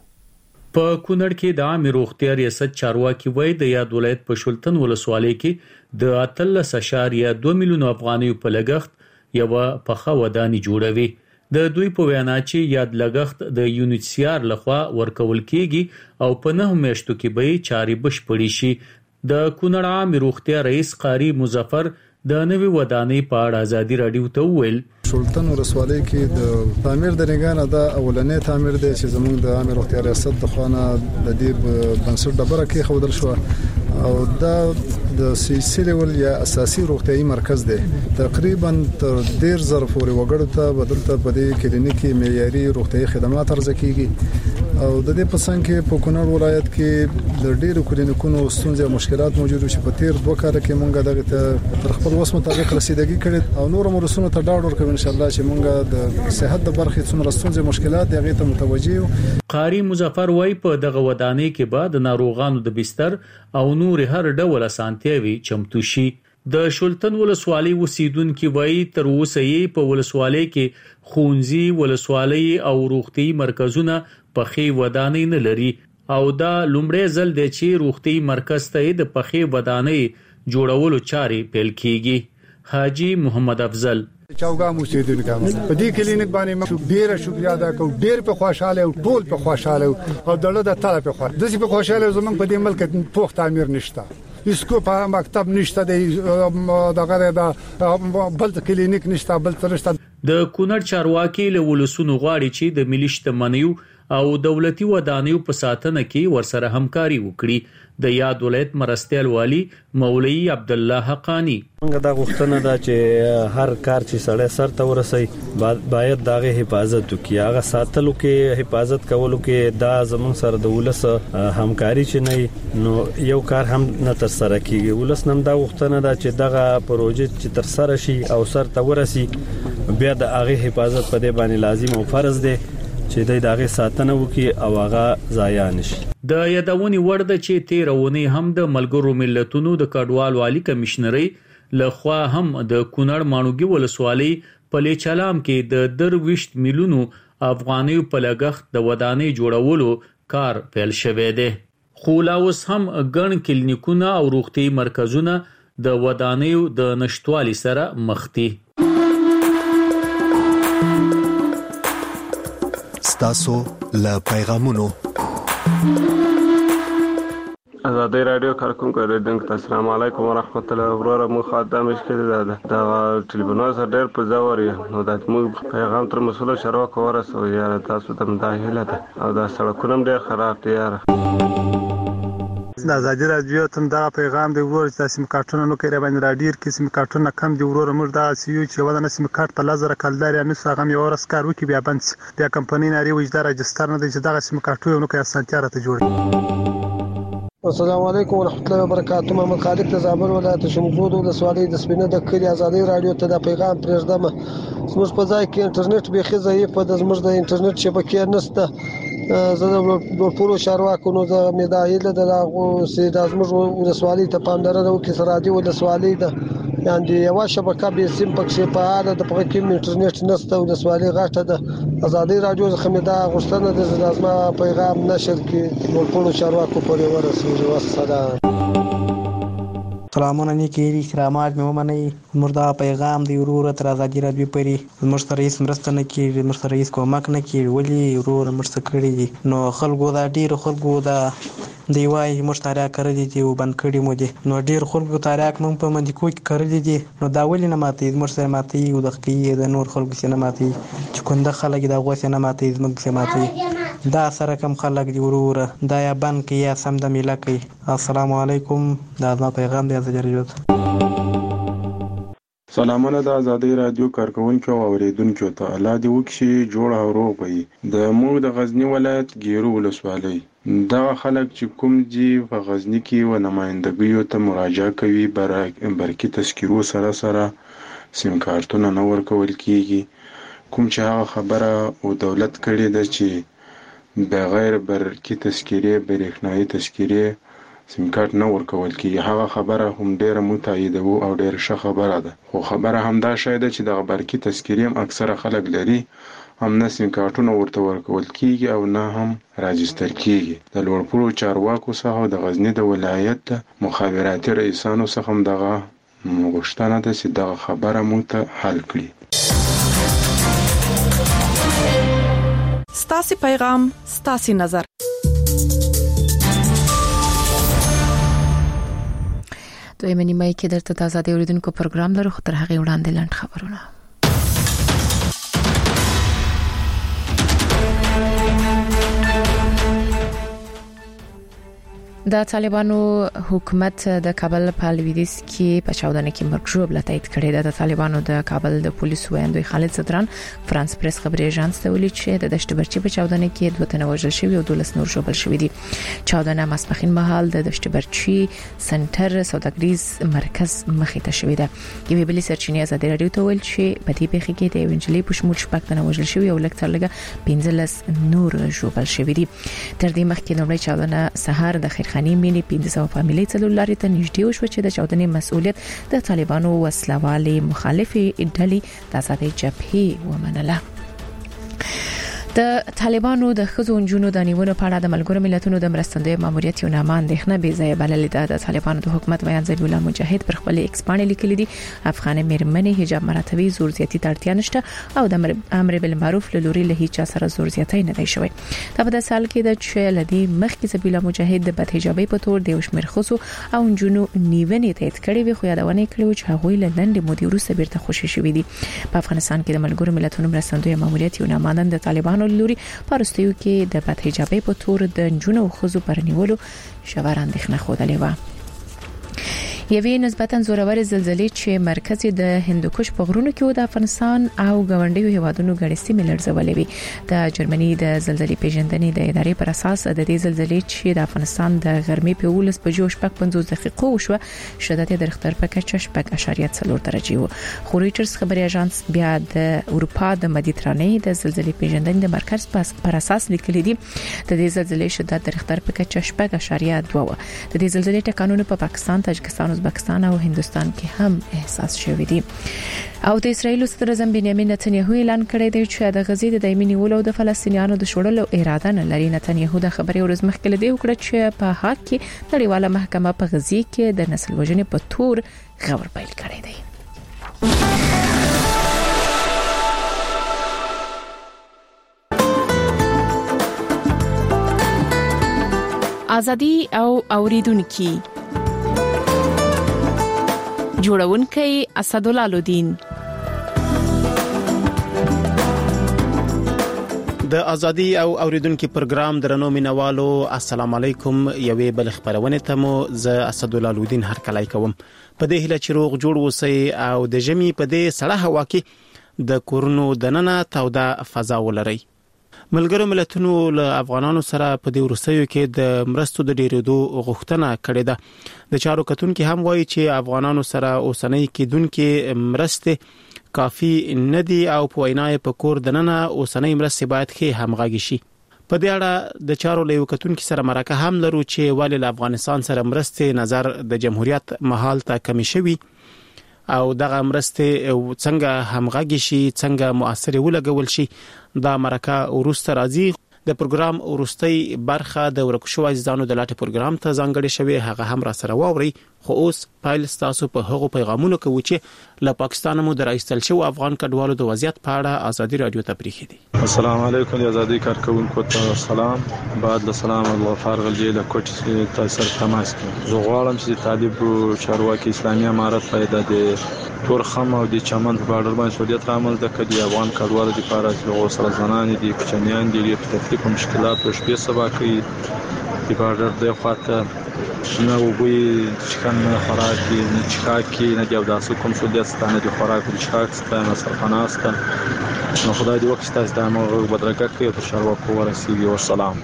په کونړ کې د عامه روغتیا ریاست چارواکي وایي د یاد ولایت په شلتن ولسوالۍ کې د اتلس اشاریه دوه میلیون افغانیو په لګښت یو په خودانۍ جوړوي. د دوی په وینا چې یاد لګښت د یونیسیار لخوا ورکول کیږي او په نه میاشتو کې به چاري بشپړي شي. د کونړ عام روغتیا رئیس قاری مظفر د نوې ودانۍ په اړه ازادي رادیو ته وویل شولتن ولسوالۍ کې د تعمیر د نګانه د اولنې تعمیر دی چې زموږ د عام روغتیا ریاست د خوانه د دې بنسټ ډبره کې خودل شو او دا د سلسله ول یا اساسي روغتيایي مرکز دی. تقریبا تر ډیر ظرف پورې وګړو ته بدلته په دې کلینیکي معیاري روغتيایي خدمات ارزه کیږي او د دې په څنګ کې په کونړ ولایت کې د ډیرو کلینیکونو ستونزې او مشکلات موجود چې په تیر دوه کال کې مونږ دغه ته تر خپل وس مطابق رسیدګي کړې او نور مرسونو ته ډاډ ورکوي ان شاء الله چې مونږ د صحت د برخې څومره ستونزې مشکلات دغه ته متوجي یو. قاری مظفر وای په دغه ودانۍ کې بعد ناروغانو د بستر او نور هر ډول اسانتیاوي چمتو شي. د شولتن ولسوالۍ اوسیدونکو وای تر اوسه یې په ولسوالۍ کې خونځي ولسوالۍ او روغتي مرکزونه پخې ودانۍ نه لري او دا لومړی ځل دی چې روغتي مرکز ته د پخې ودانۍ جوړولو چارې پیل کیږي. حاجی محمد افضل چوغام اوسیدونکو په دې کلینیک باندې موږ ډیر شکریا ادا کوو، ډیر په خوشاله او ټول په خوشاله او دله د طلب په خوا د دې په خوشاله زمونږ په دې ملک پوخ تعمیر نشته، اسکو په مکتب نشته، د دغه د بل کلینیک نشته، بل ترشته. د کونړ چارواکي له ولسونو غواړي چې د ملي شتمنیو او دولتي ودانیو په ساتنه کې ورسره همکاري وکړي. د یاد ولایت مرستیال والی مولوی عبد الله حقانی موږ دا غوښتنه ده چې هر کار چې سړی سر ته ورسي باید دغه حفاظت وکړي، هغه ساتلو کې حفاظت کولو کې دا زموږ سره د ولس همکاري چې نه نو یو کار هم نه تر سره کیږي. ولس نن دا غوښتنه ده چې دغه پروژه چې تر سره شي او سر ته ورسي بیا د هغه حفاظت په دې باندې لازم او فرض دی چې د دغه ساتنه وکړي او هغه ضایع نشي. د یادونې وړ ده چې تیرونی هم د ملګرو ملتونو د کډوال والی کمشنري لخوا هم د کونړ مانوګي ولسوالۍ په لیچلام کې د درويشت میلیونو افغانیو په لګښت د ودانۍ جوړولو کار پیل شوی دی. خو لا اوس هم ګڼ کلینیکونه او روغتي مرکزونه د ودانیو د نشټوالي سره مخ دي. ستاسو له پیغامونو ازادي رادیو کارکونکو ریډنګ السلام علیکم ورحمت الله وبرکاته. مو خدای مشکل ده دا ټلیفون سره ډېر په زوري نو د موږ پیغام تر مسول شروع ورسو یا تاسو ته مداهله ده او دا سړکونه ډېر خراب دي یار. د ازادي رادیو تم دا پیغام دی ورور چې سیم کارتونه نو کوي باندې رادیو کې سیم کارتونه کم دی ورور موږ دا سیو چې ودانه سیم کارت په لزر کلدار یا نو څنګه مې ورس کار وکي بیا بند بیا کمپنی ناری وجدا راجستر نه دی چې دا سیم کارتونه نو کوي اسانتیا راته جوړ. السلام علیکم ورحمت الله وبرکاته. محمد خالد تزابل ولایت شمزود ولسوالۍ د سپینه د کلی ازادي رادیو ته دا پیغام پرېږدم. زموږ په ځای کې انټرنیټ به ضعیف ده، زموږ د انټرنیټ شبکې نشته. زه د ټولو چارواکو نو د مداهله د هغو سید زموږ ولسوالۍ ته پاملرنه وکړي. سرادي ولسوالۍ ده یعنی یو شبکه به سیم پکې په اړه د پکې کې انټرنیټ نشته، ولسوالۍ غاټه ده. ازادي رادیو څخه مې دا غوښتنه ده چې لازمه پیغام نشر کړي ټولو چارواکو پورې ورسیږي. والسلام. سلامونه نیکی احترامات مې ومنئ. مردا پیغام دی ورور تر ازادي رادیو پرې موږ سره هیڅ مرسته نه کیږي، موږ سره هیڅ کومک نه کیږي. ولی ورور مرسته کړی دي نو خلکو دا ډیر خلکو دا دی وای مشتریا کړی دي او بند کړی مو دي نو ډیر خلکو تاریخ موږ په مندکو کې کړی دي نو دا ولی نه ماتي موږ سره ماتي او د خې د نور خلکو سره ماتي چې کنده خلک دا غوښه نه ماتي موږ سره ماتي دا سره کم خلک دی ورور دا یا بند کې یا سم د میلا کوي. السلام علیکم. دا ما پیغام دی ازادي رادیو. سلامونه د ازادي رادیو کارکونکو او اوریدونکو ته الله دې وکړي جوړ او روغ وي. د موږ د غزنی ولایت ګیرو ولسوالۍ دا خلک چې کوم دي په غزنی کې و نمائندګیو ته مراجعه کوي برکی تذکیرو سره سره سیم کارتونه نه ورکول کیږي. کوم چې هغه خبره او دولت کړي ده چې بغیر برکی تذکیره برېښنایي تذکیره سیم کارت نه ورکول کیږي، هغه خبره هم ډیره متایده وو او ډیره ښه خبره ده. خو خبره هم دا شای ده چې د برکی تذکیره هم اکثره خلک لري، هم نه سیم کارتونه ورته ورکول کیږي او نه هم راجستر کیږي. د لوړپوړو چارواکو څخه د غزنی د ولایت د مخابراتي رئیسانو څخه هم دغه غوښتنه ده چې دغه خبره موږ ته حل کړي. ستاسو پیغام ستاسو نظر. دویمه نیمه کې درته د آزادۍ اوریدونکو پروګرام لرو، خو تر هغه وړاندې لنډ خبرونه. د طالبانو حکومت د کابل په لویدیځ کې په چاودنه کې مرګ ژوبله تایید کړې ده. د طالبانو د کابل د پولیسو وایندوی خالد صدران فرانس پریس خبري ایجنس ته ویلي چې د دشت برچی په چاودنه کې دوه تنه وژل شوي او دولس نور ژوبل شوي دي. چاودنه ماسپخین مهال د دشت برچی سنټر سوداګریز مرکز مخې ته شوې ده. یوې بلې سرچینې آزادي رادیو ته ویل چې په دې پیښه کې د ایونجلی په شمول شپږ تنه وژل شوي او لږ تر لږه پنځلس نور ژوبل شوي دي. تر دې مخکې لومړی چاودنه سهار د خیرخانې مینې پنځه سوه فامیلي څلور لارې ته نږدې وشو چې د چاودنې مسؤلیت د طالبانو وسلوالې مخالفې ډلې د آزادۍ جبهې ومنله. د طالبانو د خزو انجونو د نیونو په اړه د ملګرو ملتونو د مرستندوی ماموریت یو نامه اندېښنه بې ځایه بللې ده. د طالبانو د حکومت بیان ذبیح الله مجاهد پر خپل ایکس باندې لیکلي دي افغان میرمنې حجاب مراتبي زور زیاتی ته اړتیا نشته او د امر بالمعروف له لوري له هیڅ سره زور زیاتی نه دی شوی. دا په داسې حال کې ده چې لدی مخکې ذبیح الله مجاهد د بدحجابۍ په تور د شمیر خزو او انجونو نیونې تایید کړې وي، خو یادونه کړې چې هغوی له لنډې مودې وروسته بیرته خوشي شوي دي. په افغانستان کې د ملګرو ملتونو مرستندوی ماموریت یو نامه د طالبانو لوري پرستیو کې د بدحجابۍ په تور د انجونو او خزو پر نیولو ژوره اندېښنه ښودلې وه. یوې نسبتاً زورورې زلزلې چې مرکز د هندوکش په غرونو کې و د افغانستان او ګاونډیو هیوادونو ګڼې سیمې لړزولې وي. د جرمني د زلزلې پیژندنې د ادارې پر اساس د دې زلزلې چې د افغانستان د غرمې په ولس بجو شپږ پنځوس دقیقو وشوه شدت د رختر په کچه شپږ اشاریه څلور درجې و. خو رویټرز خبري اژانس بیا د اروپا د مدیترانې د زلزلې پیژندنې د مرکز پر اساس لیکلي دي د دې زلزلې شدت د رختر په کچه شپږ اشاریه دوه و. د دې زلزلې ټکانونه په پاکستان، تاجکستان، ازبکستان او هندوستان کې هم احساس شوی دي. او د اسرایل صدر اعظم بنیامین نتنیاهو اعلان کړی دی چې د غزې د دایمي نیولو د فلسطینیانو د شړلو اراده نه لري. نتنیاهو د خبرې ورځ مخکې لدی وکړه چې په حق کې نړیواله محکمه په غزې کې د نسل وژنې په تور غور پیل کړی دی. ازادي او اوریدونکو جوړونکی اسدالله لودین. د ازادي او اوریدونکو پروګرام درنو مینوالو السلام علیکم. یوې بل خبرونه ته مو ز اسدالله لودین هر کلای کوم. په دې هله چې روغ جوړ وسی او د جمی په دې سړه هوا کې د کورونو دننه توده فضا ولري. ملګرو ملتونو له افغانانو سره په دې ورسېو کې د مرستو د ډیرېدو غوښتنه کړې ده. د چارو کتونکو هم وایي چې افغانانو سره اوسنۍ کېدونکو مرستې کافي نه دي او په وینای په کور دننه اوسنۍ مرستې باید کې همغږي شي. په دې اړه د چارو له کتونکو سره مرکه هم لرو چې ولې له افغانستان سره مرستې نظر د جمهوریت محل ته کمی شوي او دغه مرستې څنګه همغږي شي، څنګه مؤثر ولګول شي. دا مرکه ورسته راځي. د پروګرام ورستۍ برخه د ورکشو عزیزانو د لاټه پروګرام ته ځانګړې شوی، هغه هم را سره واوري. خو اوس پایل تاسو په هغو پیغامونو کې و چې له پاکستان مو درایستل شو افغان کډوالو د وضعیت په اړه ازادي رادیو ته پریخي دي. السلام علیکم د ازادي کارکونکو ته سلام. بعد له سلام الله فارغ الجیل کوټ تاسو تماس کې زه غواړم چې طالب چارواکي اسلامي امارت پیدا دي تور خم او د چمن په بارډر باندې سعودیت رامل د کدي افغان کډوالو د لپاره چې غوسه زنان دي کوچنیان دي په تکلیف او مشکلات او شپې سبا کوي د بارډر د خواته نه وبوي چکن نه خوراکي نه چکاکي نه د داسو کوم سعودیت ستانه د خوراک د چکاک ستانه سرخانه ستانه نو خدای دې وکړي تاسو د موږ بدرګه کوي ته چارواکو ورسیږي او سلام.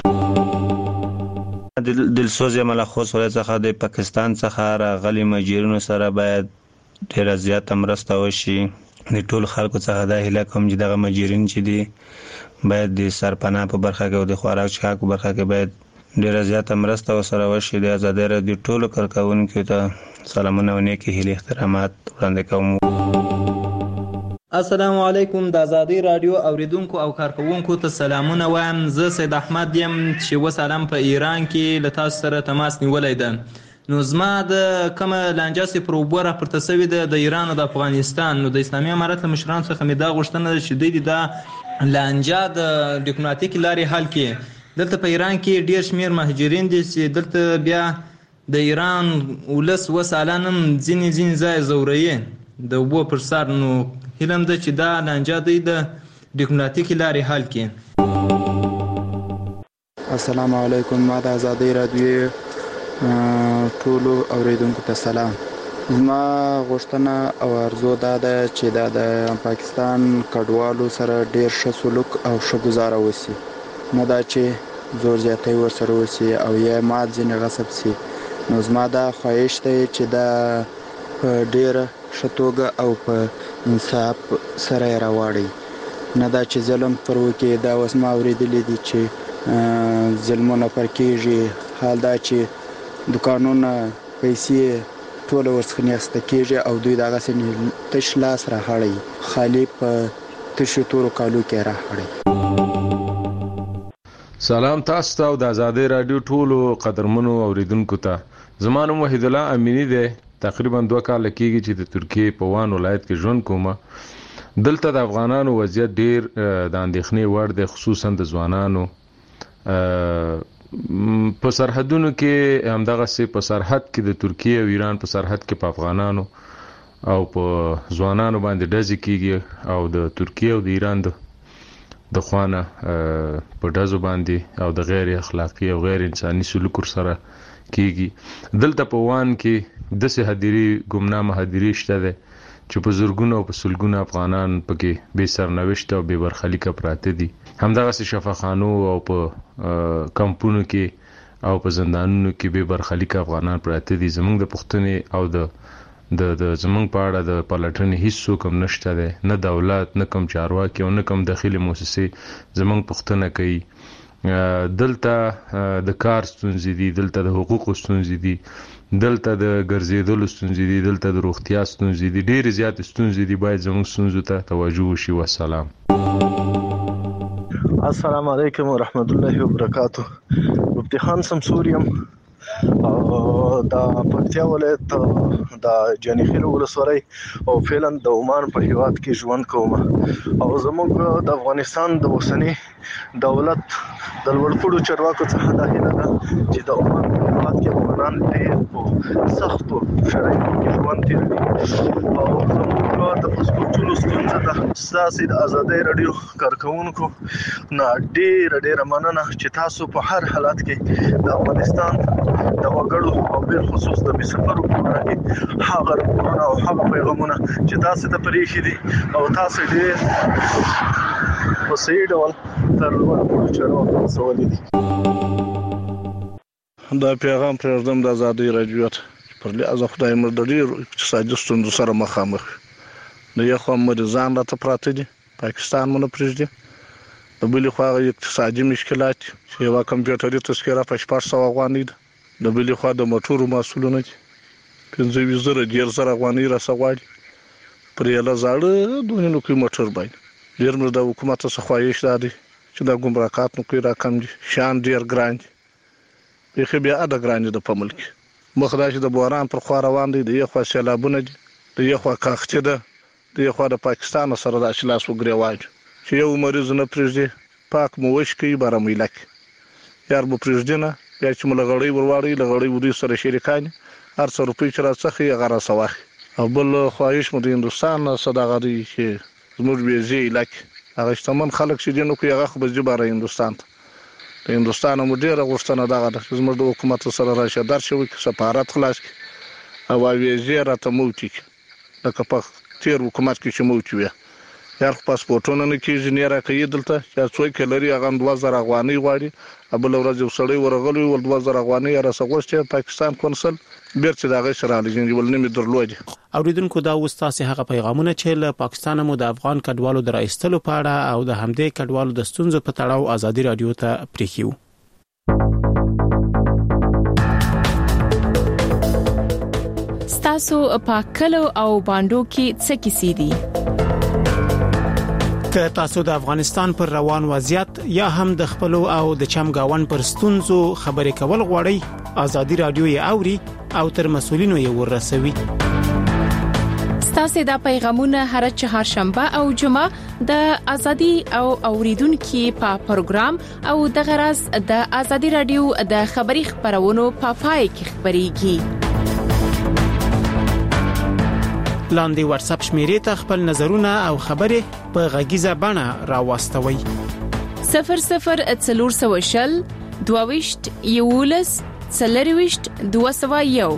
دلسوز ملخص ولې څخه د پاکستان څخه راغلي مجیرونو سره باید ډیر زیات مرسته وشي. د ټول خلکو څخه د هله کوم چې دغه مجیرین چې دي باید د سرپناه په برخه کې او د خوراک چکاک په برخه کې باید ډیر زیات مرسته وسره وشي. د آزادۍ رادیو ټول کارکونکو ته سلامونه او نیکی هیله احترامات وړاندې کوم. السلام علیکم د آزادۍ رادیو اوریدونکو او کارکونکو ته سلامونه وایم. زه سید احمد یم چې وسلام په ایران کې له تاسو سره تماس نیولای ده. نو زما د کومه لانجاسي پروبور راپورته شوې ده د ایران او د افغانستان. نو د اسلامي امارت له مشرانو څخه مې دا غوښتنه ده چې دوی دا لانجه د ډیپلوماټیک لارې حل کړي. دلته په ایران کې ډیر شمیر مهاجرین دي چې دلته بیا د ایران ولس وسالانم ځینې ځینې ځای زوروي د وبو پر سر. نو هیلم ده چې دا لانجه دی د ډیپلوماټیک لارې حل کړي. السلام علیکم. ما د آزادۍ رادیو ټولو اوریدونکو ته سلام. زما غوښتنه او ارزو دا ده چې دا د پاکستان کډوالو سره ډیر ښه سلوک او ښه گزاره وسی، نه دا چې زور زیاتی ورسره وسی او یا مات ځینې غصب سی. نو زما دا خواهش دی چې دا په ډیره ښه توګه او په انصاف سره یې راواړي، نه دا چې ظلم پر وکړي. دا اوس ما اورېدلی دي چې ظلمونه پر کېږي، حال دا چې دوکانونه پیسې ټوله ورڅخه نیسته کېږي او دوی دغسې تش لاس راهړی، خالي په تشو تورو کالو کې راهړی. سلام تاسو ته او د آزادۍ رادیو ټولو قدرمنو اوریدونکو ته. زما نوم وحید الله امینی دی. تقریبا دوه کاله کېږي چې د ترکیې په وان ولایت کې ژوند کوم. دلته د افغانانو وضعیت ډیر د اندېښنې وړ دی، خصوصا د ځوانانو په سرحدونو کې. همدغسې په سرحد کې د ترکیې او ایران په سرحد کې په افغانانو او په ځوانانو باندې ډزې کېږي او د ترکیې او د ایران د د خوانه په ډزو باندې او د غیر اخلاقی او غیر انساني سلوک سره کېږي. دلته په وان کې داسې هدیري ګمنامه هدیري شته ده چې په زرګونو او په سلګونو افغانان پکې بې سرنوشت او بې برخلیکه پراته دي. همدغسې شفاخانو او په کمپونو کې او په زندانونو کې بې برخلیکه افغانان پراته دي. زموږ د پوښتنې او د د د زمونږ په اړه د پلټنې هیڅ څوک هم نشته دی، نه دولت، نه کوم چارواکي او نه کوم داخلي موسسې زمونږ پوښتنه کوي. دلته د کار ستونزې دي، دلته د حقوقو ستونزې دي، دلته د ګرځېدلو ستونزې دي، دلته د روغتیا ستونزې دي، ډېرې زیاتې ستونزې دي. باید زمونږ ستونزو ته توجه وشي. والسلام. السلام علیکم ورحمت الله وبرکاته. مفتی خان سمسور یم او د پکتیا ولایت د جانیخیل ولسوالۍ او فعلا د عمان په هیواد کې ژوند کوم. او زموږ د افغانستان د اوسنی دولت د لوړپوړو چارواکو څخه دا هیله ده چې د عمان په هیواد کې افغانان ډېر په سختو شرایطو کې ژوند تېروي. او زموږ د پاسپورټونو ستونزه ده. ستاسې د آزادۍ راډیو کارکوونکو نه ډېره ډېره مننه چې تاسو په هر حالت کې د افغانستان د وګړو او بالخصوص د بسفرو په اړه کې هغه راپورونه او هغه پیغامونه چې تاسو ته پرېښي دي او تاسو ډېر په صحیح ډول تر لوړو چارواکو رسولي دي. دا پیغام پرېږدم د آزادۍ راډیو ته پر لحاظ خدای مو د ډېرو اقتصادي ستونزو سره مخامخ. د یو خوا مریضان راته پراته دي، پاکستان مو نه پرېږدي. د بلې خوا اقتصادي مشکلات چې یوه کمپیوټري تذکره په شپږ سوه افغانۍ ده. د بلې خوا د موټرو محصولونه دي پنځه ویشت زره ډېر زره افغانۍ راڅه غواړي پر یوه زاړه دونې نوکۍ موټر باندې. ډېر مې د حکومت څخه خواهش دا دی چې دا ګمرکات نوکۍ راکم دي، شیان ډېر ګران دي، بیخي بې حده ګران دي د په ملک. مخ دا چې د بحران پر خوا روان دی، د یو خوا سیلابونه دي، د یو خوا کاختي ده، د یو خوا د پاکستان سره داسې لاس وګرېواج چې یو مریض نه پرېږدي، پاک مو وش کوي بارمویله کې یار مو پرېږدي نه، بیا چې مو له غړۍ ورواړوي له غړۍ وري سره شریکان هر څه روپۍ چې راڅخه یې هغه راڅه واخلي. او بل خواهش مو د هندوستان څه دغه دی چې زموږ ویزې علاقې هغه شتمن خلک چې دي نو کوي هغه خو به ځي باره هندوستان ته. د هندوستان مو ډېره غوښتنه دغه ده چې زموږ د حکومت سره راشي درشي وکړي، سفارت خلاص کړي او ویزې راته موټي کړي لکه په تېر حکومت کې چې موټي وي. یار خو پاسپورټونه نه کېږي، نه یې راکوي دلته چې څوک یې لري هغه هم دوه زره افغانۍ غواړي. بله ورځ یو سړی ورغلی ول دوه زره افغانۍ یې راڅه غوښتې پاکستان کنسل بیرته د هغې سره رالیږي ول نه مې درلودې. اوریدونکو دا اوس تاسې هغه پیغامونه چې له پاکستانه مو د افغان کډوالو د راایستلو په اړه او د همدې کډوالو د ستونزو په تړاو آزادي راډیو ته پرېښیو. ستاسو په کلو او باندو کې څه کیسې دي؟ که تاسو د افغانستان پر روان وضعیت یا هم د خپلو او د چمګاون پر ستونزو خبرې کول غواړئ، آزادي راډیو یې اوري او تر مسؤلینو یې ورسوي. ستاسو د پیغامونه هر چهارشنبه او جمعه د ازادي او اوریدونکو په پروګرام او د غرض د ازادي رادیو د خبري خبرونو په پای کې خبريږي. لاندې واتس اپ شمیرې ته خپل نظرونه او خبرې په غږیزه بڼه راوستوي. صفر صفر څلور سوه شل دوهويشت یولس څلرويشت دوه سوه یو.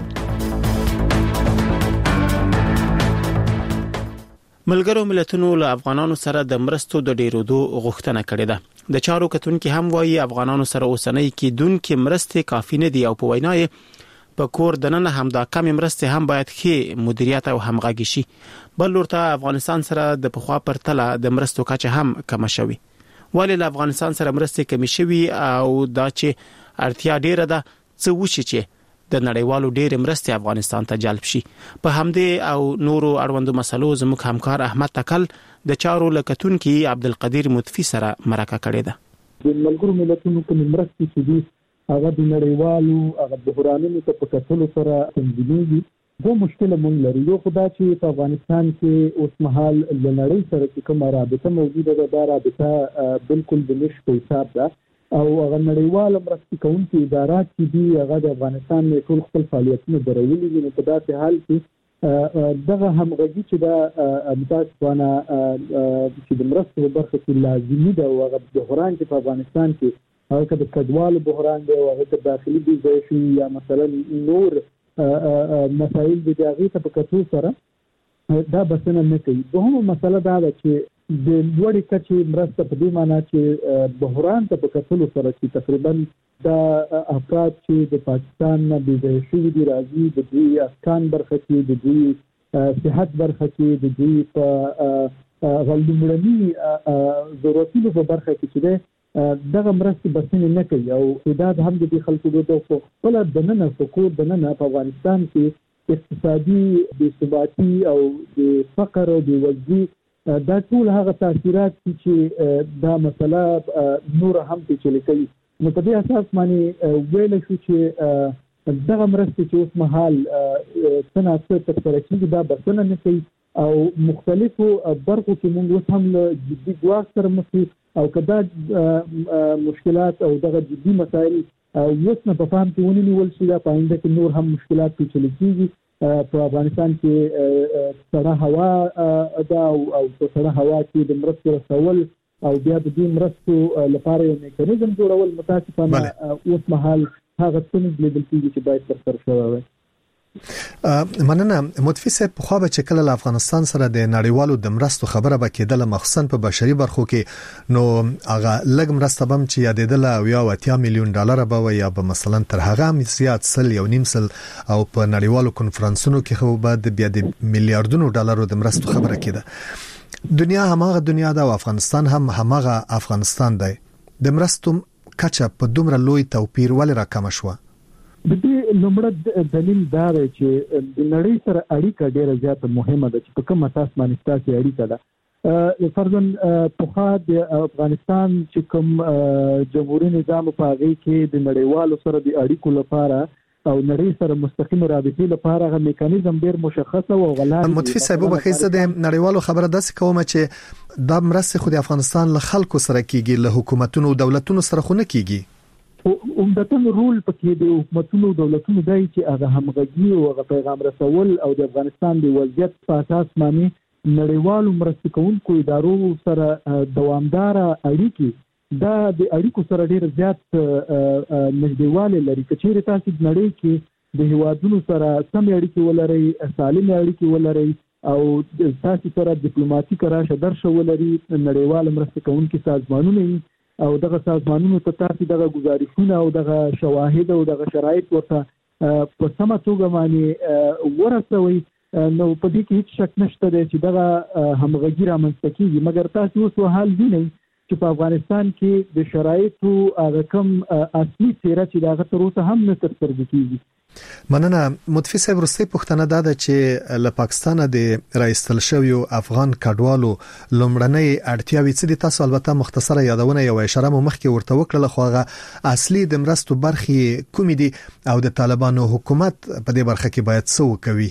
ملګرو ملتونو له افغانانو سره د مرستو د ډیرودو غوښتنه کړې ده. د چارو کتونکو هم وایي افغانانو سره اوسنۍ کې دونکو مرستې کافي نه دي او په وینای په کور دننه هم دا کم مرستې هم باید ښه مدیریت او همغږي شي. بل ورته افغانستان سره د پخوا پرتله د مرستو کچه هم کم شوي. ولی له افغانستان سره مرستې کم شوي او دا چې اړتیا ډیره ده څه وشي چې د نړیوالو ډېر مرستې افغانستان ته جلب شي. په همدې او نورو اړوندو مسلو زموږ همکار احمد تکل د چارو لکتونکو عبدالقدیر مطفی سره مرکه کړې ده. د ملګرو ملتونو په مرستې چې دي هغه د نړیوالو هغه بحرانونو ته په کتلو سره تنظیمېږي. دو مشکل مونږ لري. یو خدا چې په افغانستان کې اوس مهال د نړۍ سره کومه رابطه موجوده ده، دا رابطه بالکل د نشو حساب ده او هغه نړیوال مرستې کوونکي ادارات چې دي هغه د افغانستان نه ټول خپل فعالیتونه درولي دي. نو په داسې حال کې دغه همغږي چې دا متاسفانه چې د مرستو په برخه کې لازمي ده او هغه بحران چې په افغانستان کې هغه د کډوالو بحران دی او هغه د داخلي بیځایشي یا مثلا نور مسایل دي هغه ته په کتو سره دا بسنه نه کوي. دوهمه مسله دا ده چې د لوړې کچې مرسته په دې معنی چې بحران ته په کتلو سره چې تقریبا دا افراد چې د پاکستان نه بیځایشي دي راځي د دوی اسکان برخه کې د دوی صحت برخه کې د دوی په غلمړني ضرورتونو په برخه کې چې دغه مرستې بسنه نه کوي او دا هم د خلکو د خپل دننه فکر دننه په افغانستان کې اقتصادي بې ثباتي او د فقر او د وضعي دا ټول هغه تاثیرات چې دا مسله نور هم پیچلې کوي. نو په دې اساس باندې ویل شو چې دغه مرستې چې اوس مهال څنګه تر سره کېږي دا بسنه نه کوي او مختلفو برخو کې موږ اوس هم جدي ګواښ سره مخ او کدا مشکلات او دغه جدي مسایل اوس نه په فهم کې ونیول شي دا پاینده کې نور هم مشکلات پیچلې کېږي. په افغانستان کې سړه هوا دا او په سړه هوا کې د مرستو رسول او بیا د دې مرستو لپاره یو میکانیزم جوړول متاسفانه اوس مهال هغه څه نه لیدل کېږي چې باید ترسره شوی وي. مننه مطفی صاحب. په خو به چې کله افغانستان سره د نړیوالو د مرستو خبره به کېدله مخصوصا په بشري برخو کې نو هغه لګ مرسته بم چې یادېدله او یا اتیا میلیون ډالر به یا به مثلا تر هغه زیات سل یو نیم سل او په نړیوالو کنفرانسونو کې خو به بیا د میلیارډونو ډالرو د مرستو خبره کېده. دنیا هماغه دنیا ده او افغانستان هم هماغه افغانستان دی. د مرستو کچه په دومره لوی توپیر ولې راکم شو؟ د دې لومړی دلیل دا دی چې د نړۍ سره اړیکه ډیره زیاته مهمه ده چې په کوم اساس باندې ستاسو اړیکه ده. فرضاً په د افغانستان چې کوم جمهوریت نظام په هغه کې د نړیوالو سره د اړیکو لپاره او نړۍ سره مستقیم رابطې لپاره غو میکانیزم ډیر مشخص او غلط. مطفی صاحب به خیزه د نړیوالو خبره داسې کومه چې د مرستې خو د افغانستان له خلکو سره کیږي له حکومتونو او دولتونو سره خو نه کیږي. عمدتاً رول پکې د حکومتونو او دولتونو دی چې هغه همغږي او هغه پیغام رسول او د افغانستان د وضعیت په اساس باندې نړیوالو مرستې کوونکو ادارو سره دوامدار اړیکې دا د اړیکو سره ډیر زیات نږدېوالی لري. که چیرې تاسو د نړۍ کې د هیوادونو سره سم اړیکې ولرئ، سالم اړیکې ولرئ او تاسو سره ډیپلوماټیک راشه درشه ولري، نړیوال مرستې کوونکي سازمانونه او دغه سازمانونو ته تاسو دغه گزارشونه او دغه شواهد او دغه شرایط ورته په سمه توګه باندې ورسوي نو په دې کې هیڅ شک نشته چې دغه همغږي رامنځته کیږي. مګر تاسو اوس حال وینئ چې په افغانستان کې د شرایطو هغه کم اصلي څیره چې دغه تر اوسه هم نه تر سترګو کیږي. مننه مطفی صاحب. وروستۍ پوښتنه دا ده چې له پاکستان د راایستل شویو افغان کډوالو لومړنۍ اړتیاوې څه دي؟ تاسو البته مختصره یادونه یو اشاره مو مخکې ورته وکړه خو هغه اصلي د مرستو برخې کومې دي او د طالبانو حکومت په دې برخه کې باید څه وکوي؟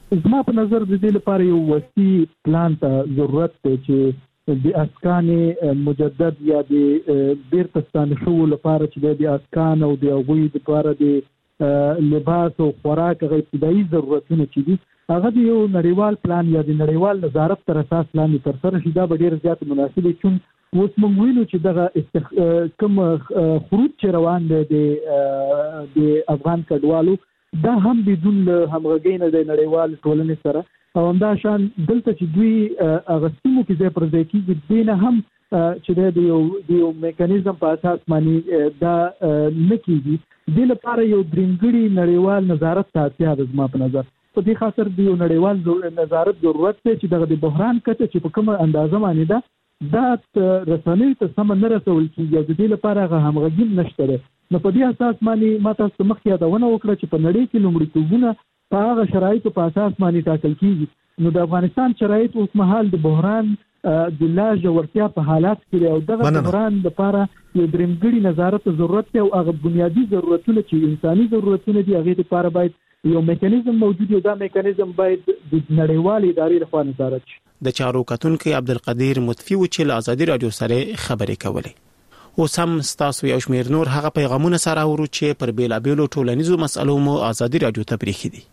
زما په نظر د دې لپاره یو وسیع پلان ته ضرورت دی چې د اسکان مجدد یا د بیرته ستانه شو لپاره چې د اسکان او د هغوی لپاره د لباس او خوراک غو ابتدایي ضرورتونه چې دي هغه د یو نړیوال پلان یا د نړیوال نظارت تر اساس لاندې تر سره شي. دا به ډېر زیات مناسب وي چې اوس موږ وینو چې دغه استخ... کوم خروج چې روان دی د د افغان کډوالو دا هم بدون له همغږۍ نه د نړیوال ټولنې سره او همدا شان دلته چې دوی هغه سیمو کې ځای پر ځای کېږي دې نه هم چې د یو د یو میکانیزم په اساس باندې دا نه کېږي. دې لپاره یو درېمګړي نړیوال نظارت ته اړتیا ده زما په نظر. په دې خاطر د یو نړیوال نظارت ضرورت دی چې دغه د بحران کچه چې په کومه اندازه باندې ده دا رسنیو ته سم نه رسول کېږي او د دې لپاره هغه همغږي نشته ده. نو په دې اساس باندې ما تاسو مخکې یادونه وکړه چې په نړۍ کې لومړیتوبونه په هغه شرایطو په اساس باندې ټاکل کېږي. نو د افغانستان شرایط اوس مهال د بحران د لا ژورتیا په حالات کې او دغه بحران لپاره یو درېمګړي نظارت ضرورت دی او هغه بنیادی ضرورتونه چې انساني ضرورتونه دي هغه لپاره باید یو میکانیزم موجود یو دا میکانیزم باید د نړیوال ادارې لخوا نظارت شي. د چارو کتونکو عبدالقدیر مطفی و چې له آزادي رادیو سره خبرې کولې. اوس هم ستاسو یو شمېر نور هغه پیغامونه سره اورو چې پر بیلابیلو ټولنیزو مسألو مو آزادي رادیو ته پریښي دي.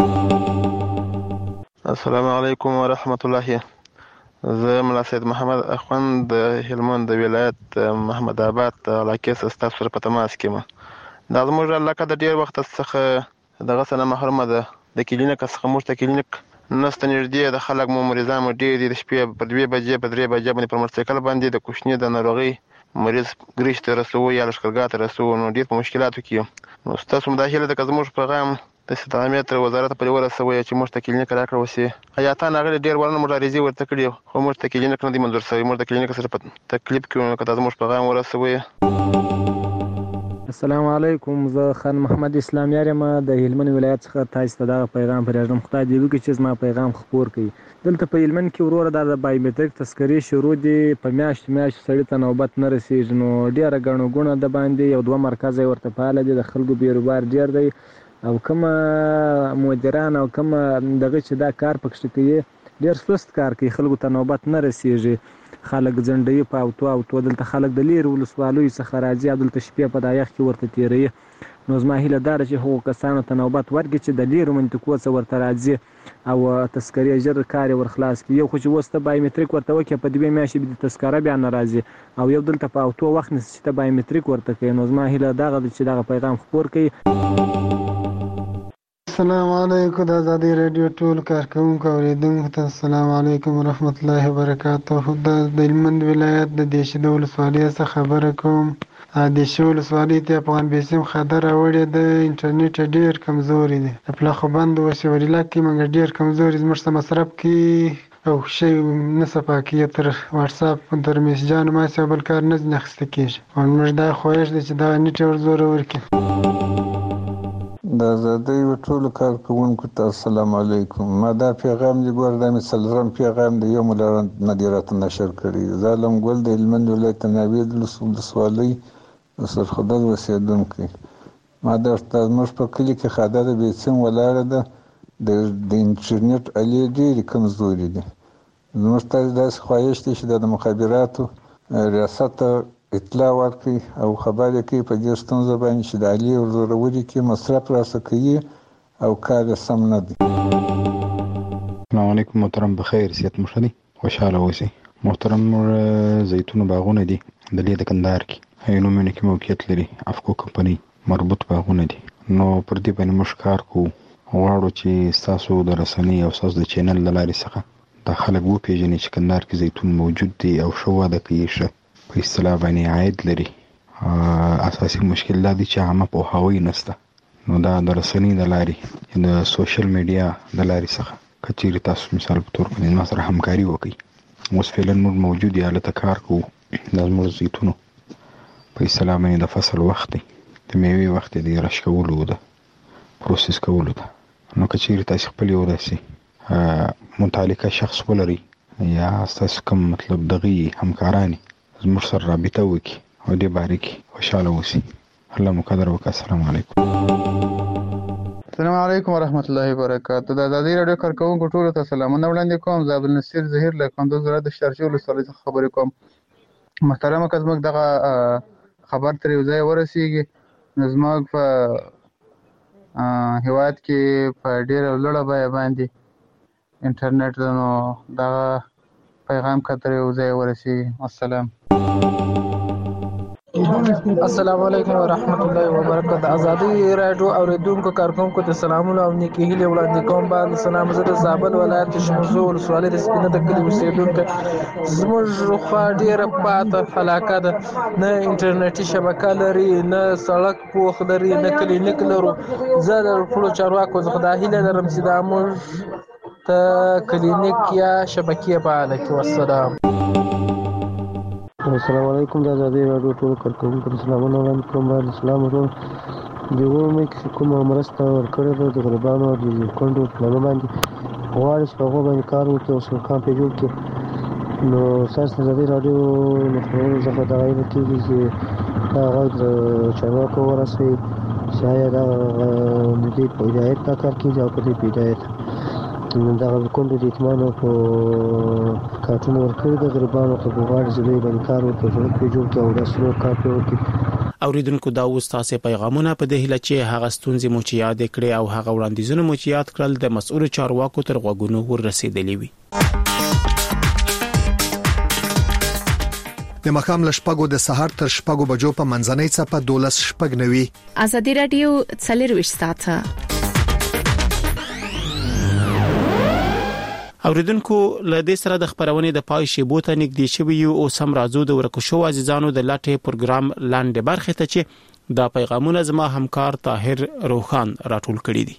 السلام علیکم ورحمت الله. زه ملا سید محمد اخوند د هلمند د ولایت محمد آباد علاقې څخه ستاسو سره په تماس کې یم. دا زموږ علاقه د ډېر وخت څخه دغه سره محرومه ده. د کلینیک څخه موږ ته کلینیک نسته نږدې د خلک مو مریضان مو ډېر دي. د شپې په دوې بجې په درې بجې باندې پر موټرسایکل باندې د کوچني د ناروغۍ مریض ګریش ته رسوو یا لښکرګاه ته رسوو. نو ډېر په مشکلاتو کې یم. نو ستاسو مداخله ده که زموږ پیغام د استعمار تر وزارت پورې ورسوي چې موږ ته کلینیک راکړه وسي. حیاتان هغه ډېر ورنه موږ عریضې ورته کړي خو موږ ته کلینیک نه دی منظور شوی. موږ د کلینیک سره په تکلیف کې یو که زموږ پیغام ورسوي. السلام علیکم. زه خان محمد اسلام یارم د هلمند ولایت څخه تاسو ته دا پیغام پرېږدم. خدای دې وکړي چې زما پیغام خپور کړي. دلته په هلمند کې وروره د بایومټریک تذکرې شروع دي. په میاشت میاشت سړی ته نوبت نه رسیږي. نو ډېره ګڼه ګوڼه د باندې یو دوه مرکز یې ورته فعال دي. د خلکو بیروبار ډېر دی او کومه مدیران او کومه دغه چې دا کار پکې کوي ډېر سست کار کوي. خلکو ته نوبت نه رسیږي. خلک ځنډوي په اوتو اوتو. دلته خلک د لیرې ولسوالیو څخه راځي او دلته شپې په دا یخ کې ورته تېروي. نو زما هیله دا ده چې هغو کسانو ته نوبت ورکړي چې د لیرو منطقو څخه ورته راځي او تذکرې ژر کار یې ورخلاص کړي. یو خو چې اوس ته بایومټریک ورته وکړې په دوې میاشتې به د تذکره بیا نه راځي او یو دلته په اوتو وخت نیسي چې ته بایومټریک ورته کوي. نو زما هیله دغه ده چې دغه پیغام خپور کړي. السلام علیکم. د آزادي رادیو ټول کارکونکو اوریدونکو ته السلام علیکم ورحمت الله وبرکاته. د هلمند ولایت د دیشې ولسوالۍ څخه خبره کوم. د دیشې ولسوالۍ ته افغان بیسیم خاطر راوړی د انټرنیټ ډېر کمزوري دی. د پلاخوبند وسیله کې موږ ډېر کمزوري زموږ څه مصرف کې او شی نه صفا کې تر واتساپ تر میسجانو ما څه بل کار نه اخیسته کېږي. او موږ دا خواهش دی چې دا نیټ ور زور ورکړي. د آزادۍ ټولو کارکوونکو ته السلام علیکم. ما دا پیغام دی ګور دا مې څلورم پیغام دی یو مو مدیریت نشر کړی. زه علم ګل د هلمند ولایت ناوید ولسوالۍ د سرخدل اوسېدونکی. ما درته زموږ په کلي کې خاده د بیسیم ولاړه ده. د انټرنیټ الې ډېرې کمزوري دي. زموږ ته داسې خواهش دی چې د مخابراتو ریاست ته اطلاع ورکړي او خبر یې کوي په دې ستونزه باندې چې د الې ورزورولي کې مصرف راسه کوي او کار یې سم نه دی. السلام علیکم. محترم بخیر صحت مو ښه دی خوشحاله اوسئ. محترم زیتون باغونه دي د لې د کندهار کې عینومېنه کې موقعیت لري. افکو کمپنۍ مربوط باغونه دي. نو پر دې باندې موږ کار کوو. غواړو چې ستاسو د رسنۍ او ستاسو د چینل له لارې څخه دا خلک وپېژني چې کندهار کې زیتون موجود دی او ښه وده کوي. ښه په اصطلاح باندې عاید لري. اساسي مشکل دا دی چې عامه پوهاوی نشته. نو دا د رسنۍ د لارې د سوشل میډیا د لارې څخه که چیرې تاسو مثال په طور باندې ما سره همکاري وکړئ. اوس فعلا موږ موجود یو هلته کار کوو. دا زموږ زیتونو په اصطلاح باندې د فصل وخت دی. د میوې وخت دی. رش کولو ده پروسس کولو ده. نو که چیرې تاسو خپل یو داسې متعلقه شخص ولرئ یا تاسو کوم مطلب دغه همکارانی زموږ سره رابطه وکړي او دې باره کې خوشحاله اوسئ. الله مو قدر وکړه. السلام علیکم. السلام علیکم ورحمت الله وبرکاته. د ازادي رادیو کارکونکو ټولو ته سلامونه وړاندې کوم. زه عبدالنصیر ظهیر له کندوز ولایت د شارجې ولسوالۍ څخه خبرې کوم. محترمه که زموږ دغه خبر تر یو ځای ورسیږي نو زموږ په هیواد کې په ډېره لوړه بیه باندې انټرنیټ ده، نو دغه پیغام که تر یو ځای ورسیږي. السلام السلام علیکم ورحمت الله وبرکاته. ازادي رادیو اوریدونکو کارکونکو ته سلامونه او نیکی هیلې وړاندې کوم. باندې سلام زه د زابل ولایت شمزو ولسوالۍ د سپینه د کلي اوسېدونکی. زموږ خوا ډېره پاته علاقه ده، نه انټرنیټي شبکه لري، نه سړک پوخ لري، نه کلینیک لرو. زه د ټولو چارواکو څخه دا هیله لرم چې دا موږ ته کلینیک یا شبکې فعاله کړي. والسلام. السلام علیکم. د ازادي رادیو ټول کارکونکو ته سلامونه وړاندې کوم. باندې سلام ورو د ومه کې کومه مرسته ورکړې ده د غریبانو او د کندو پلانو باندې غواړي چې هغه باندې کار وکړي او څنګه په جوړ کې. نو ساس د ازادي رادیو مخبرونه زخه دا غوښتل کیږي چې هغه د چارواکو ورسوي چې آیا دا د دې په هدایت تا کار کوي او په دې په هدایت دا کوم د اطمینان په کارتونو ورکړي د غریبانو ته غواړي چې دوی باندې کار وکړي چې په جوړ کې او د سلو کار وکړي. اوریدونکو دا اوس تاسو پیغامونه په دې هله چې هغه ستونزې مو چې یاد کړې او هغه وړاندیزونه مو چې یاد کړل د مسؤل چارواکو تر غوږونو ورسېدلې وي. د مخام لشپګو د سحر تر شپګو بجو په منځنۍ صفه دولس شپګ نوي. ازادي رادیو څلرويشت ساعته. اوریدونکو له دې سره د خبرونې د پای شیبو ته نږدې شوی او سم راځو د ورکو شو عزیزانو د لاټه پروګرام لاندې برخه ته چې دا پیغامونه زما همکار طاهر روخان راټول کړي دي.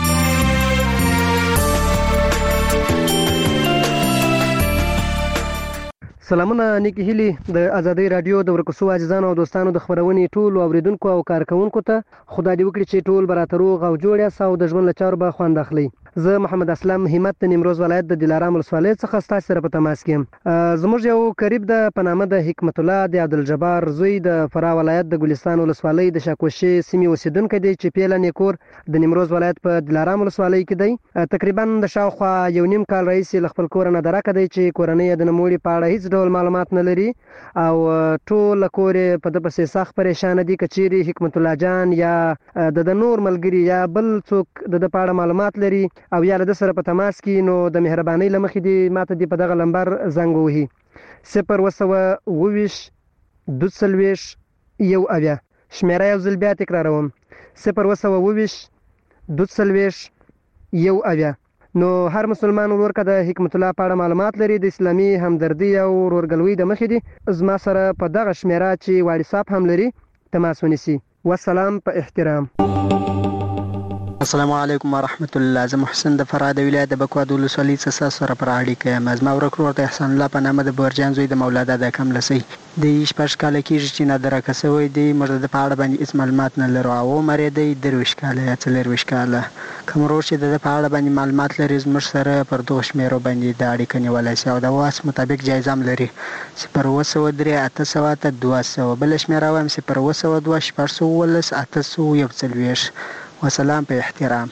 سلامونه نیکی هیلی د ازادي رادیو د ورکوسو عزیزانو او دوستانو د خبرونې ټول اوریدونکو او کارکونکو ته خدای دې وکړي چې ټول براتروغ او جوړیا ساو د ژوند لچار به خوند اخلي. زه محمد اسلام همت د نیمروز ولایت د دلارام ولسوالۍ څخه ستاسو سره په تماس کې یم. زموږ یو قریب د پنامه د حکمت الله د عبدالجبار زوی د فرا ولایت د ګلستان ولسوالۍ د شاکوشي سیمې اوسیدونکو دی چې پیله نیکور د نیمروز ولایت په دلارام ولسوالۍ کې دی. تقریبا د شاوخوا یو نیم کال رئیس ل خپل کور نه درکه دی چې کورنۍ د نموړي په اړه هیڅ ډول معلومات نه لري او ټول کور په د پسې سخت پریشان دي. کچيري حکمت الله جان یا د نور ملګری یا بل څوک د د پاړه معلومات لري او یا د سره په تماس کې نو د مهرباني لمخې دی ماته دی په دغه لمبر زنګ وهي صفر وسوه وویش دوسلویش یو اویا. شمیره یو ځل بیا تکراروم صفر وسوه وویش دوسلویش یو اویا. نو هر مسلمان ورکه د حکمت الله په اړه معلومات لري د اسلامي همدردي او ورورګلوي د مخې دی زما سره په دغه شمیره چې واتساپ هم لري تماس ونیسي. والسلام په احترام. السلام علیکم ورحمت الله. زه محسن د فراه د ولایت د بکواد ولسوالۍ څخه سره پر اړیکه یم. زما ورکرور د احسان الله په نامه د برجان زوی د مولا دادا کم لسی د شپږ کال کېږي چې نادره کسوي دی مرده د پاړه باندې هیڅ معلومات نه لرو او مری دی درویش کاله یا څلرویش کاله کومرو چې د پاړه باندې معلومات لري زموږ سره پر دوه شمیرو باندې د اړیکه نیولای شي او د واس مطابق جایزه هم لري صفر وسو درې اته سو ته دوه سو بل شمیره هم صفر وسو دوه شپږ سو ولس اته سو یو څلويش. والسلام په احترام.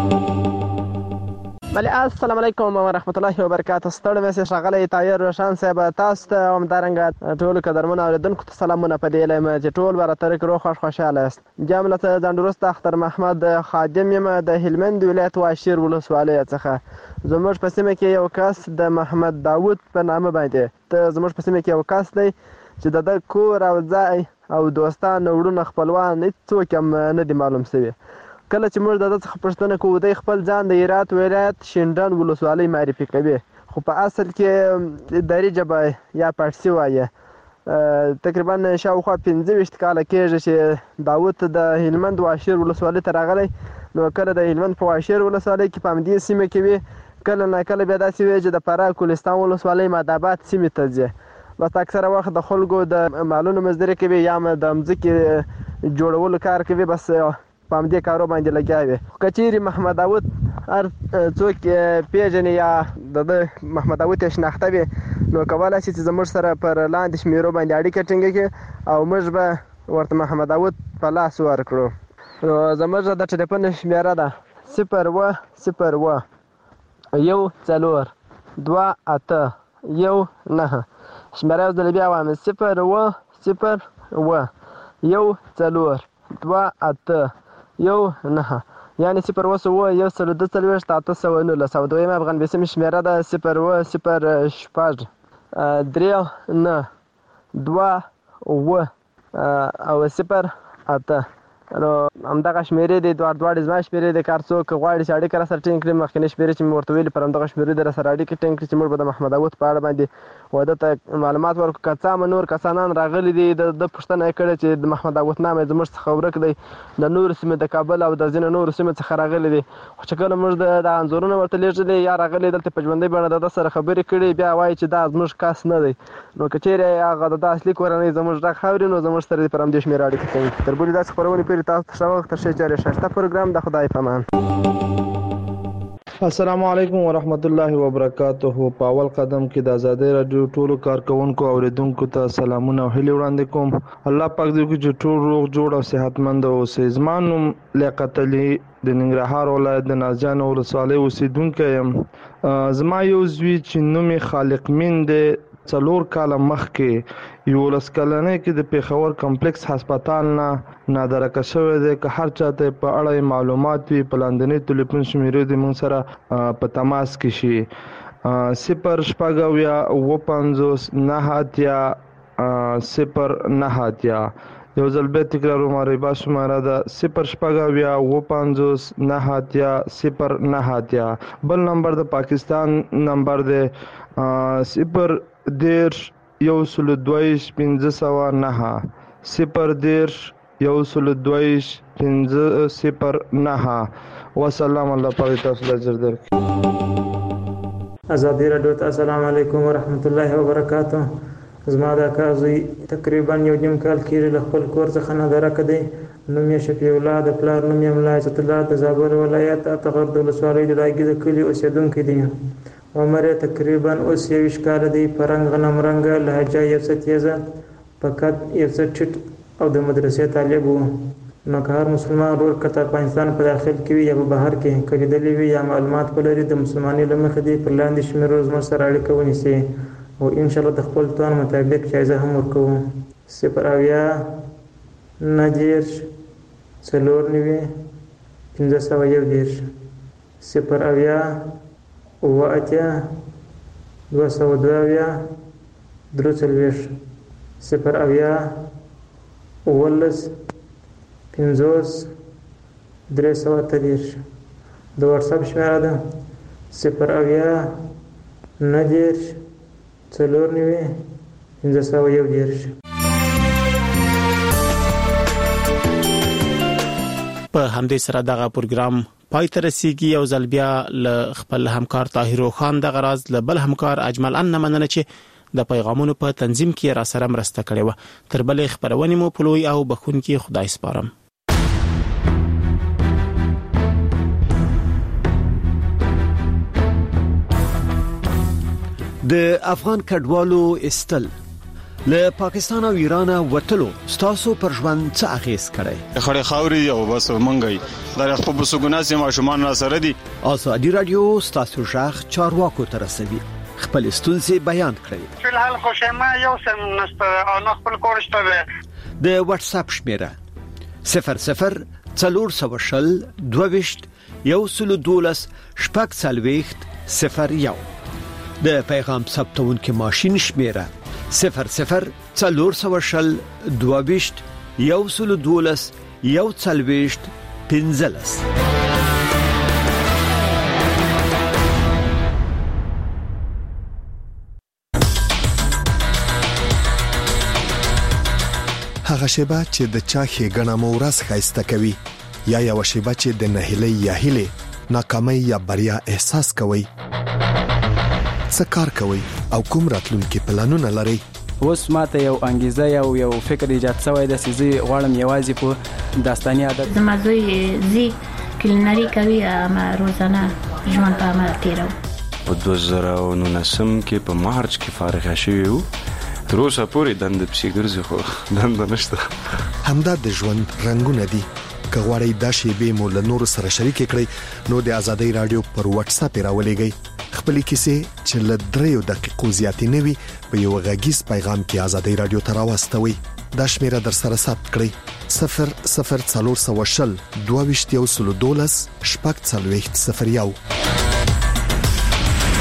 بله السلام علیکم ورحمت الله وبرکاته. ستړي مې شغله طاهر روشان صاحب تاسو ته هم درنګ ټول قدرمن اوریدونکو ته سلامونه په دې لمه چې ټول براتر کړو خوش خوشاله است. جامله ته ځندروست اختر محمد خادم یم د هلمند ولایت واشیر ولسوالۍ څخه. زموږ په سیمه کې یو کس د محمد داوود په نامه باندې ته زموږ په سیمه کې یو کس دی چې د کور او ځای او دوستان وړونه خپلوان هیڅوک هم نه دی معلوم شوی. کله چې موږ د دې څخه پوښتنه کوو د خپل ځان د هرات ولایت شینډان ولسوالۍ معرفي کوي خو په اصل کې دری جبه یا پارسی وایي. تقریبا شاوخوا پنځه ویشت کاله کېږي چې داوود د هلمند واشیر ولسوالۍ ته راغلی. نو کله د هلمند په واشیر ولسوالۍ کې په همدې سیمه کې وي کله نه کله بیا داسې وي چې د فراه کولستان ولسوالۍ ماداباد سیمې ته ځي. بس اکثره وخت د خلکو د مالونو مزدوري کوي یا د مځکې جوړولو کار کوي بس په همدې کارو باندې لګیا وي. کچېرې محمد داوود هر څوک پیژني یا د محمد داوود یې شناخته وي نو کولی شي چې زموږ سره پر لاندې شمیرو باندې اړیکه ټینګه کړي او موږ به ورته محمد داوود په لاس ورکړو. نو زموږ د ټلیفون شمیره ده صفر و صفر و یو څلور دوه اته یو نهه شمیره یو ځل بیا وایم صفر و صفر و یو څلور دوه اته یو نهه یعنی صفر و سوه یو سل دو څلوېښت اته سوه نولس او دویمه افغان بیسیمې شمېره ده صفر و صفر شپږ درې نه دوه اوه او صفر اته نو همدغه شمېرې دي دواړه دواړې زما شمېرې دي که هر څوک غواړي چې اړیکه راسره ټینګ کړي مخکینۍ شمېرې چې مې ورته ویلي پر همدغه شمېرې دې راسره اړیکې ټینګ کړي چې موږ به د محمد داود په اړه باندې واده ته معلومات ورکړو که څه هم نور کسانان راغلي دي د ده پوښتنه یې کړې چې د محمد داود نام یې زموږ څخه ورک دی د نورو سیمې د کابل او د ځینو نورو سیمې څخه راغلي دي خو چې کله موږ د انځورونه ورته لېږلي یا راغلي دلته په ژوندۍ بڼه د ده سره خبرې کړي بیا وایي چې دا زموږ کس نه دی نو که چېرې هغه د ده اصلي کورنۍ زموږ غږ اوري نو زموږ سره دې پر همدې شمېره اړیکه کوي تر بلې داسې خپرونې پورې تاسو ته ښه وخت تر شی جاري ښایسته پروګرام د خدای په امان. السلام علیکم ورحمت الله وبرکاته. په اول قدم کې د ازادۍ رادیو ټولو کارکونکو او اوریدونکو ته سلامونه او هیلې وړاندې کوم. الله پاک دې وکړي چې ټول روغ جوړ او صحتمند اوسئ. زما نوم لیاقت علي د ننګرهار ولایت د نازجان ولسوالۍ اوسیدونکی یم. زما یو زوی چې نوم یې خالق مین دی څلور کاله مخکې یولس کلنۍ کې د پېښور کمپلیکس هسپتال نه نادرکه شوی دی. که هر چاته په اړه معلومات وي په لاندنۍ ټلیفون شمېرې دې موږ سره په تماس کې شي. صفر شپږ اویا اوه پنځوس نهه اتیا صفر نهه اتیا. یو ځل بیا تکراروم ریبا شماره ده صفر شپږ اویا اوه پنځوس نهه اتیا صفر نهه اتیا. بل نمبر د پاکستان نمبر دی صفر دېرش یو سلو دویش پنځه سوه نهه صفر دېرش یو سلو دویش پنځه صفر نهه. وسلام. الله پاک تاسو ته اجر درکړي. ازادي راډیو ته السلام علیکم ورحمت الله وبرکاته. زما د اکا زوی تقریبا یو نیم کال کېږي له خپل کور څخه نادرکه دی. نوم یې شفیع الله د پلار نوم یې ملا عزت الله د زابل ولایت اتغر د ولسوالۍ د لاګي د کلي اوسېدونکی دی. عمر یې تقریبا اوس یویشت کاله دی. په رنګ غنم رنګه لهجه یو څه تیزه په قد یو څه ټیټ او د مدرسې طالب و. نو که هر مسلمان ورور که د افغانستان په داخل کې وي یا په بهر کې که لیدلی وي یا معلومات ولري د مسلمانۍ له مخې دې پر لاندې شمېرو زموږ سره اړیکه ونیسي او انشاءالله د خپل توان مطابق جایزه هم ورکوو. صفر اویا نهه دېرش څلور نوي پنځه سوه یو دېرش صفر اویا اوه اتیا دوه سوه دوه اویا درې څلوېښت صفر اویا اوولس پنځوس درې سوه اته دېرش. د واټساپ شمېره ده صفر اویا نهه دېرش څلور نوي پنځه سوه یو دېرش. په همدې سره دغه پروګرام پای ته رسیږي. یو ځل بیا له خپل همکار طاهر خان د غراز له بل همکار اجمل ان مننه چې د پیغامونو په تنظیم کې را سره مرسته کړې و. تر بلې خبرونه مو پلوي او بخونکي خدای سپارم. د افغان کډوالو استل له پاکستان او ایران وټلو ستاسو پر ژوند څه اغیز کړي؟ خړې خاوري او بس منګي د خپل بسګوناسي ماشومان را سره دي. ازادي رادیو ستاسو ژغ چارواکو ته رسوي. خپل ستونزې بیان کړئ. فلحال خوشما یو سم نست او نه خپل کورشته ده. د واتس اپ شمیره صفر صفر څلور سوه شل دوه ویشت یو سلو دولس شپږ څلوېښت صفر یو. د پیغام ثبتونکو ماشین شمیره صفر صفر څلور سوه شل دوه ویشت یو سلو دولس یو څلوېښت پنځلس. هغه شیبه چې د چا ښېګڼه مو ورځ ښایسته کوي یا یوه شیبه چې د نهیلۍ یا هیلې ناکامۍ یا بریا احساس کوئ. څه کار کوئ او کوم راتلونکي پلانونه لرئ؟ اوس ماته یو انګیزه یو یو فکر ایجاد شوی دی چې زه غواړم یوازې په داستاني عادت زما زوی زی کلینري کوي اما روزانه ژوند په عمل تیرو. په دوه زره نولسم کې په مارچ کې فارغ شوی وو. تر اوسه پورې دند پسې ګرځي خو دند نشته. همدا د ژوند رنگونه دي. کغواړی د شیبې مو له نور سره شریک کړئ نو د ازادي رادیو پر واتس اپ راولېږئ خپل کیسې چې له دریو دقیقو زیاتې نه وي په یو غږیز پیغام کې ازادي رادیو ته راوستوي دا شمیره در سره ثبت کړئ صفر صفر څلور سوه شل دوه ویشت یو سل دولس شپږ څلوېښت صفر یو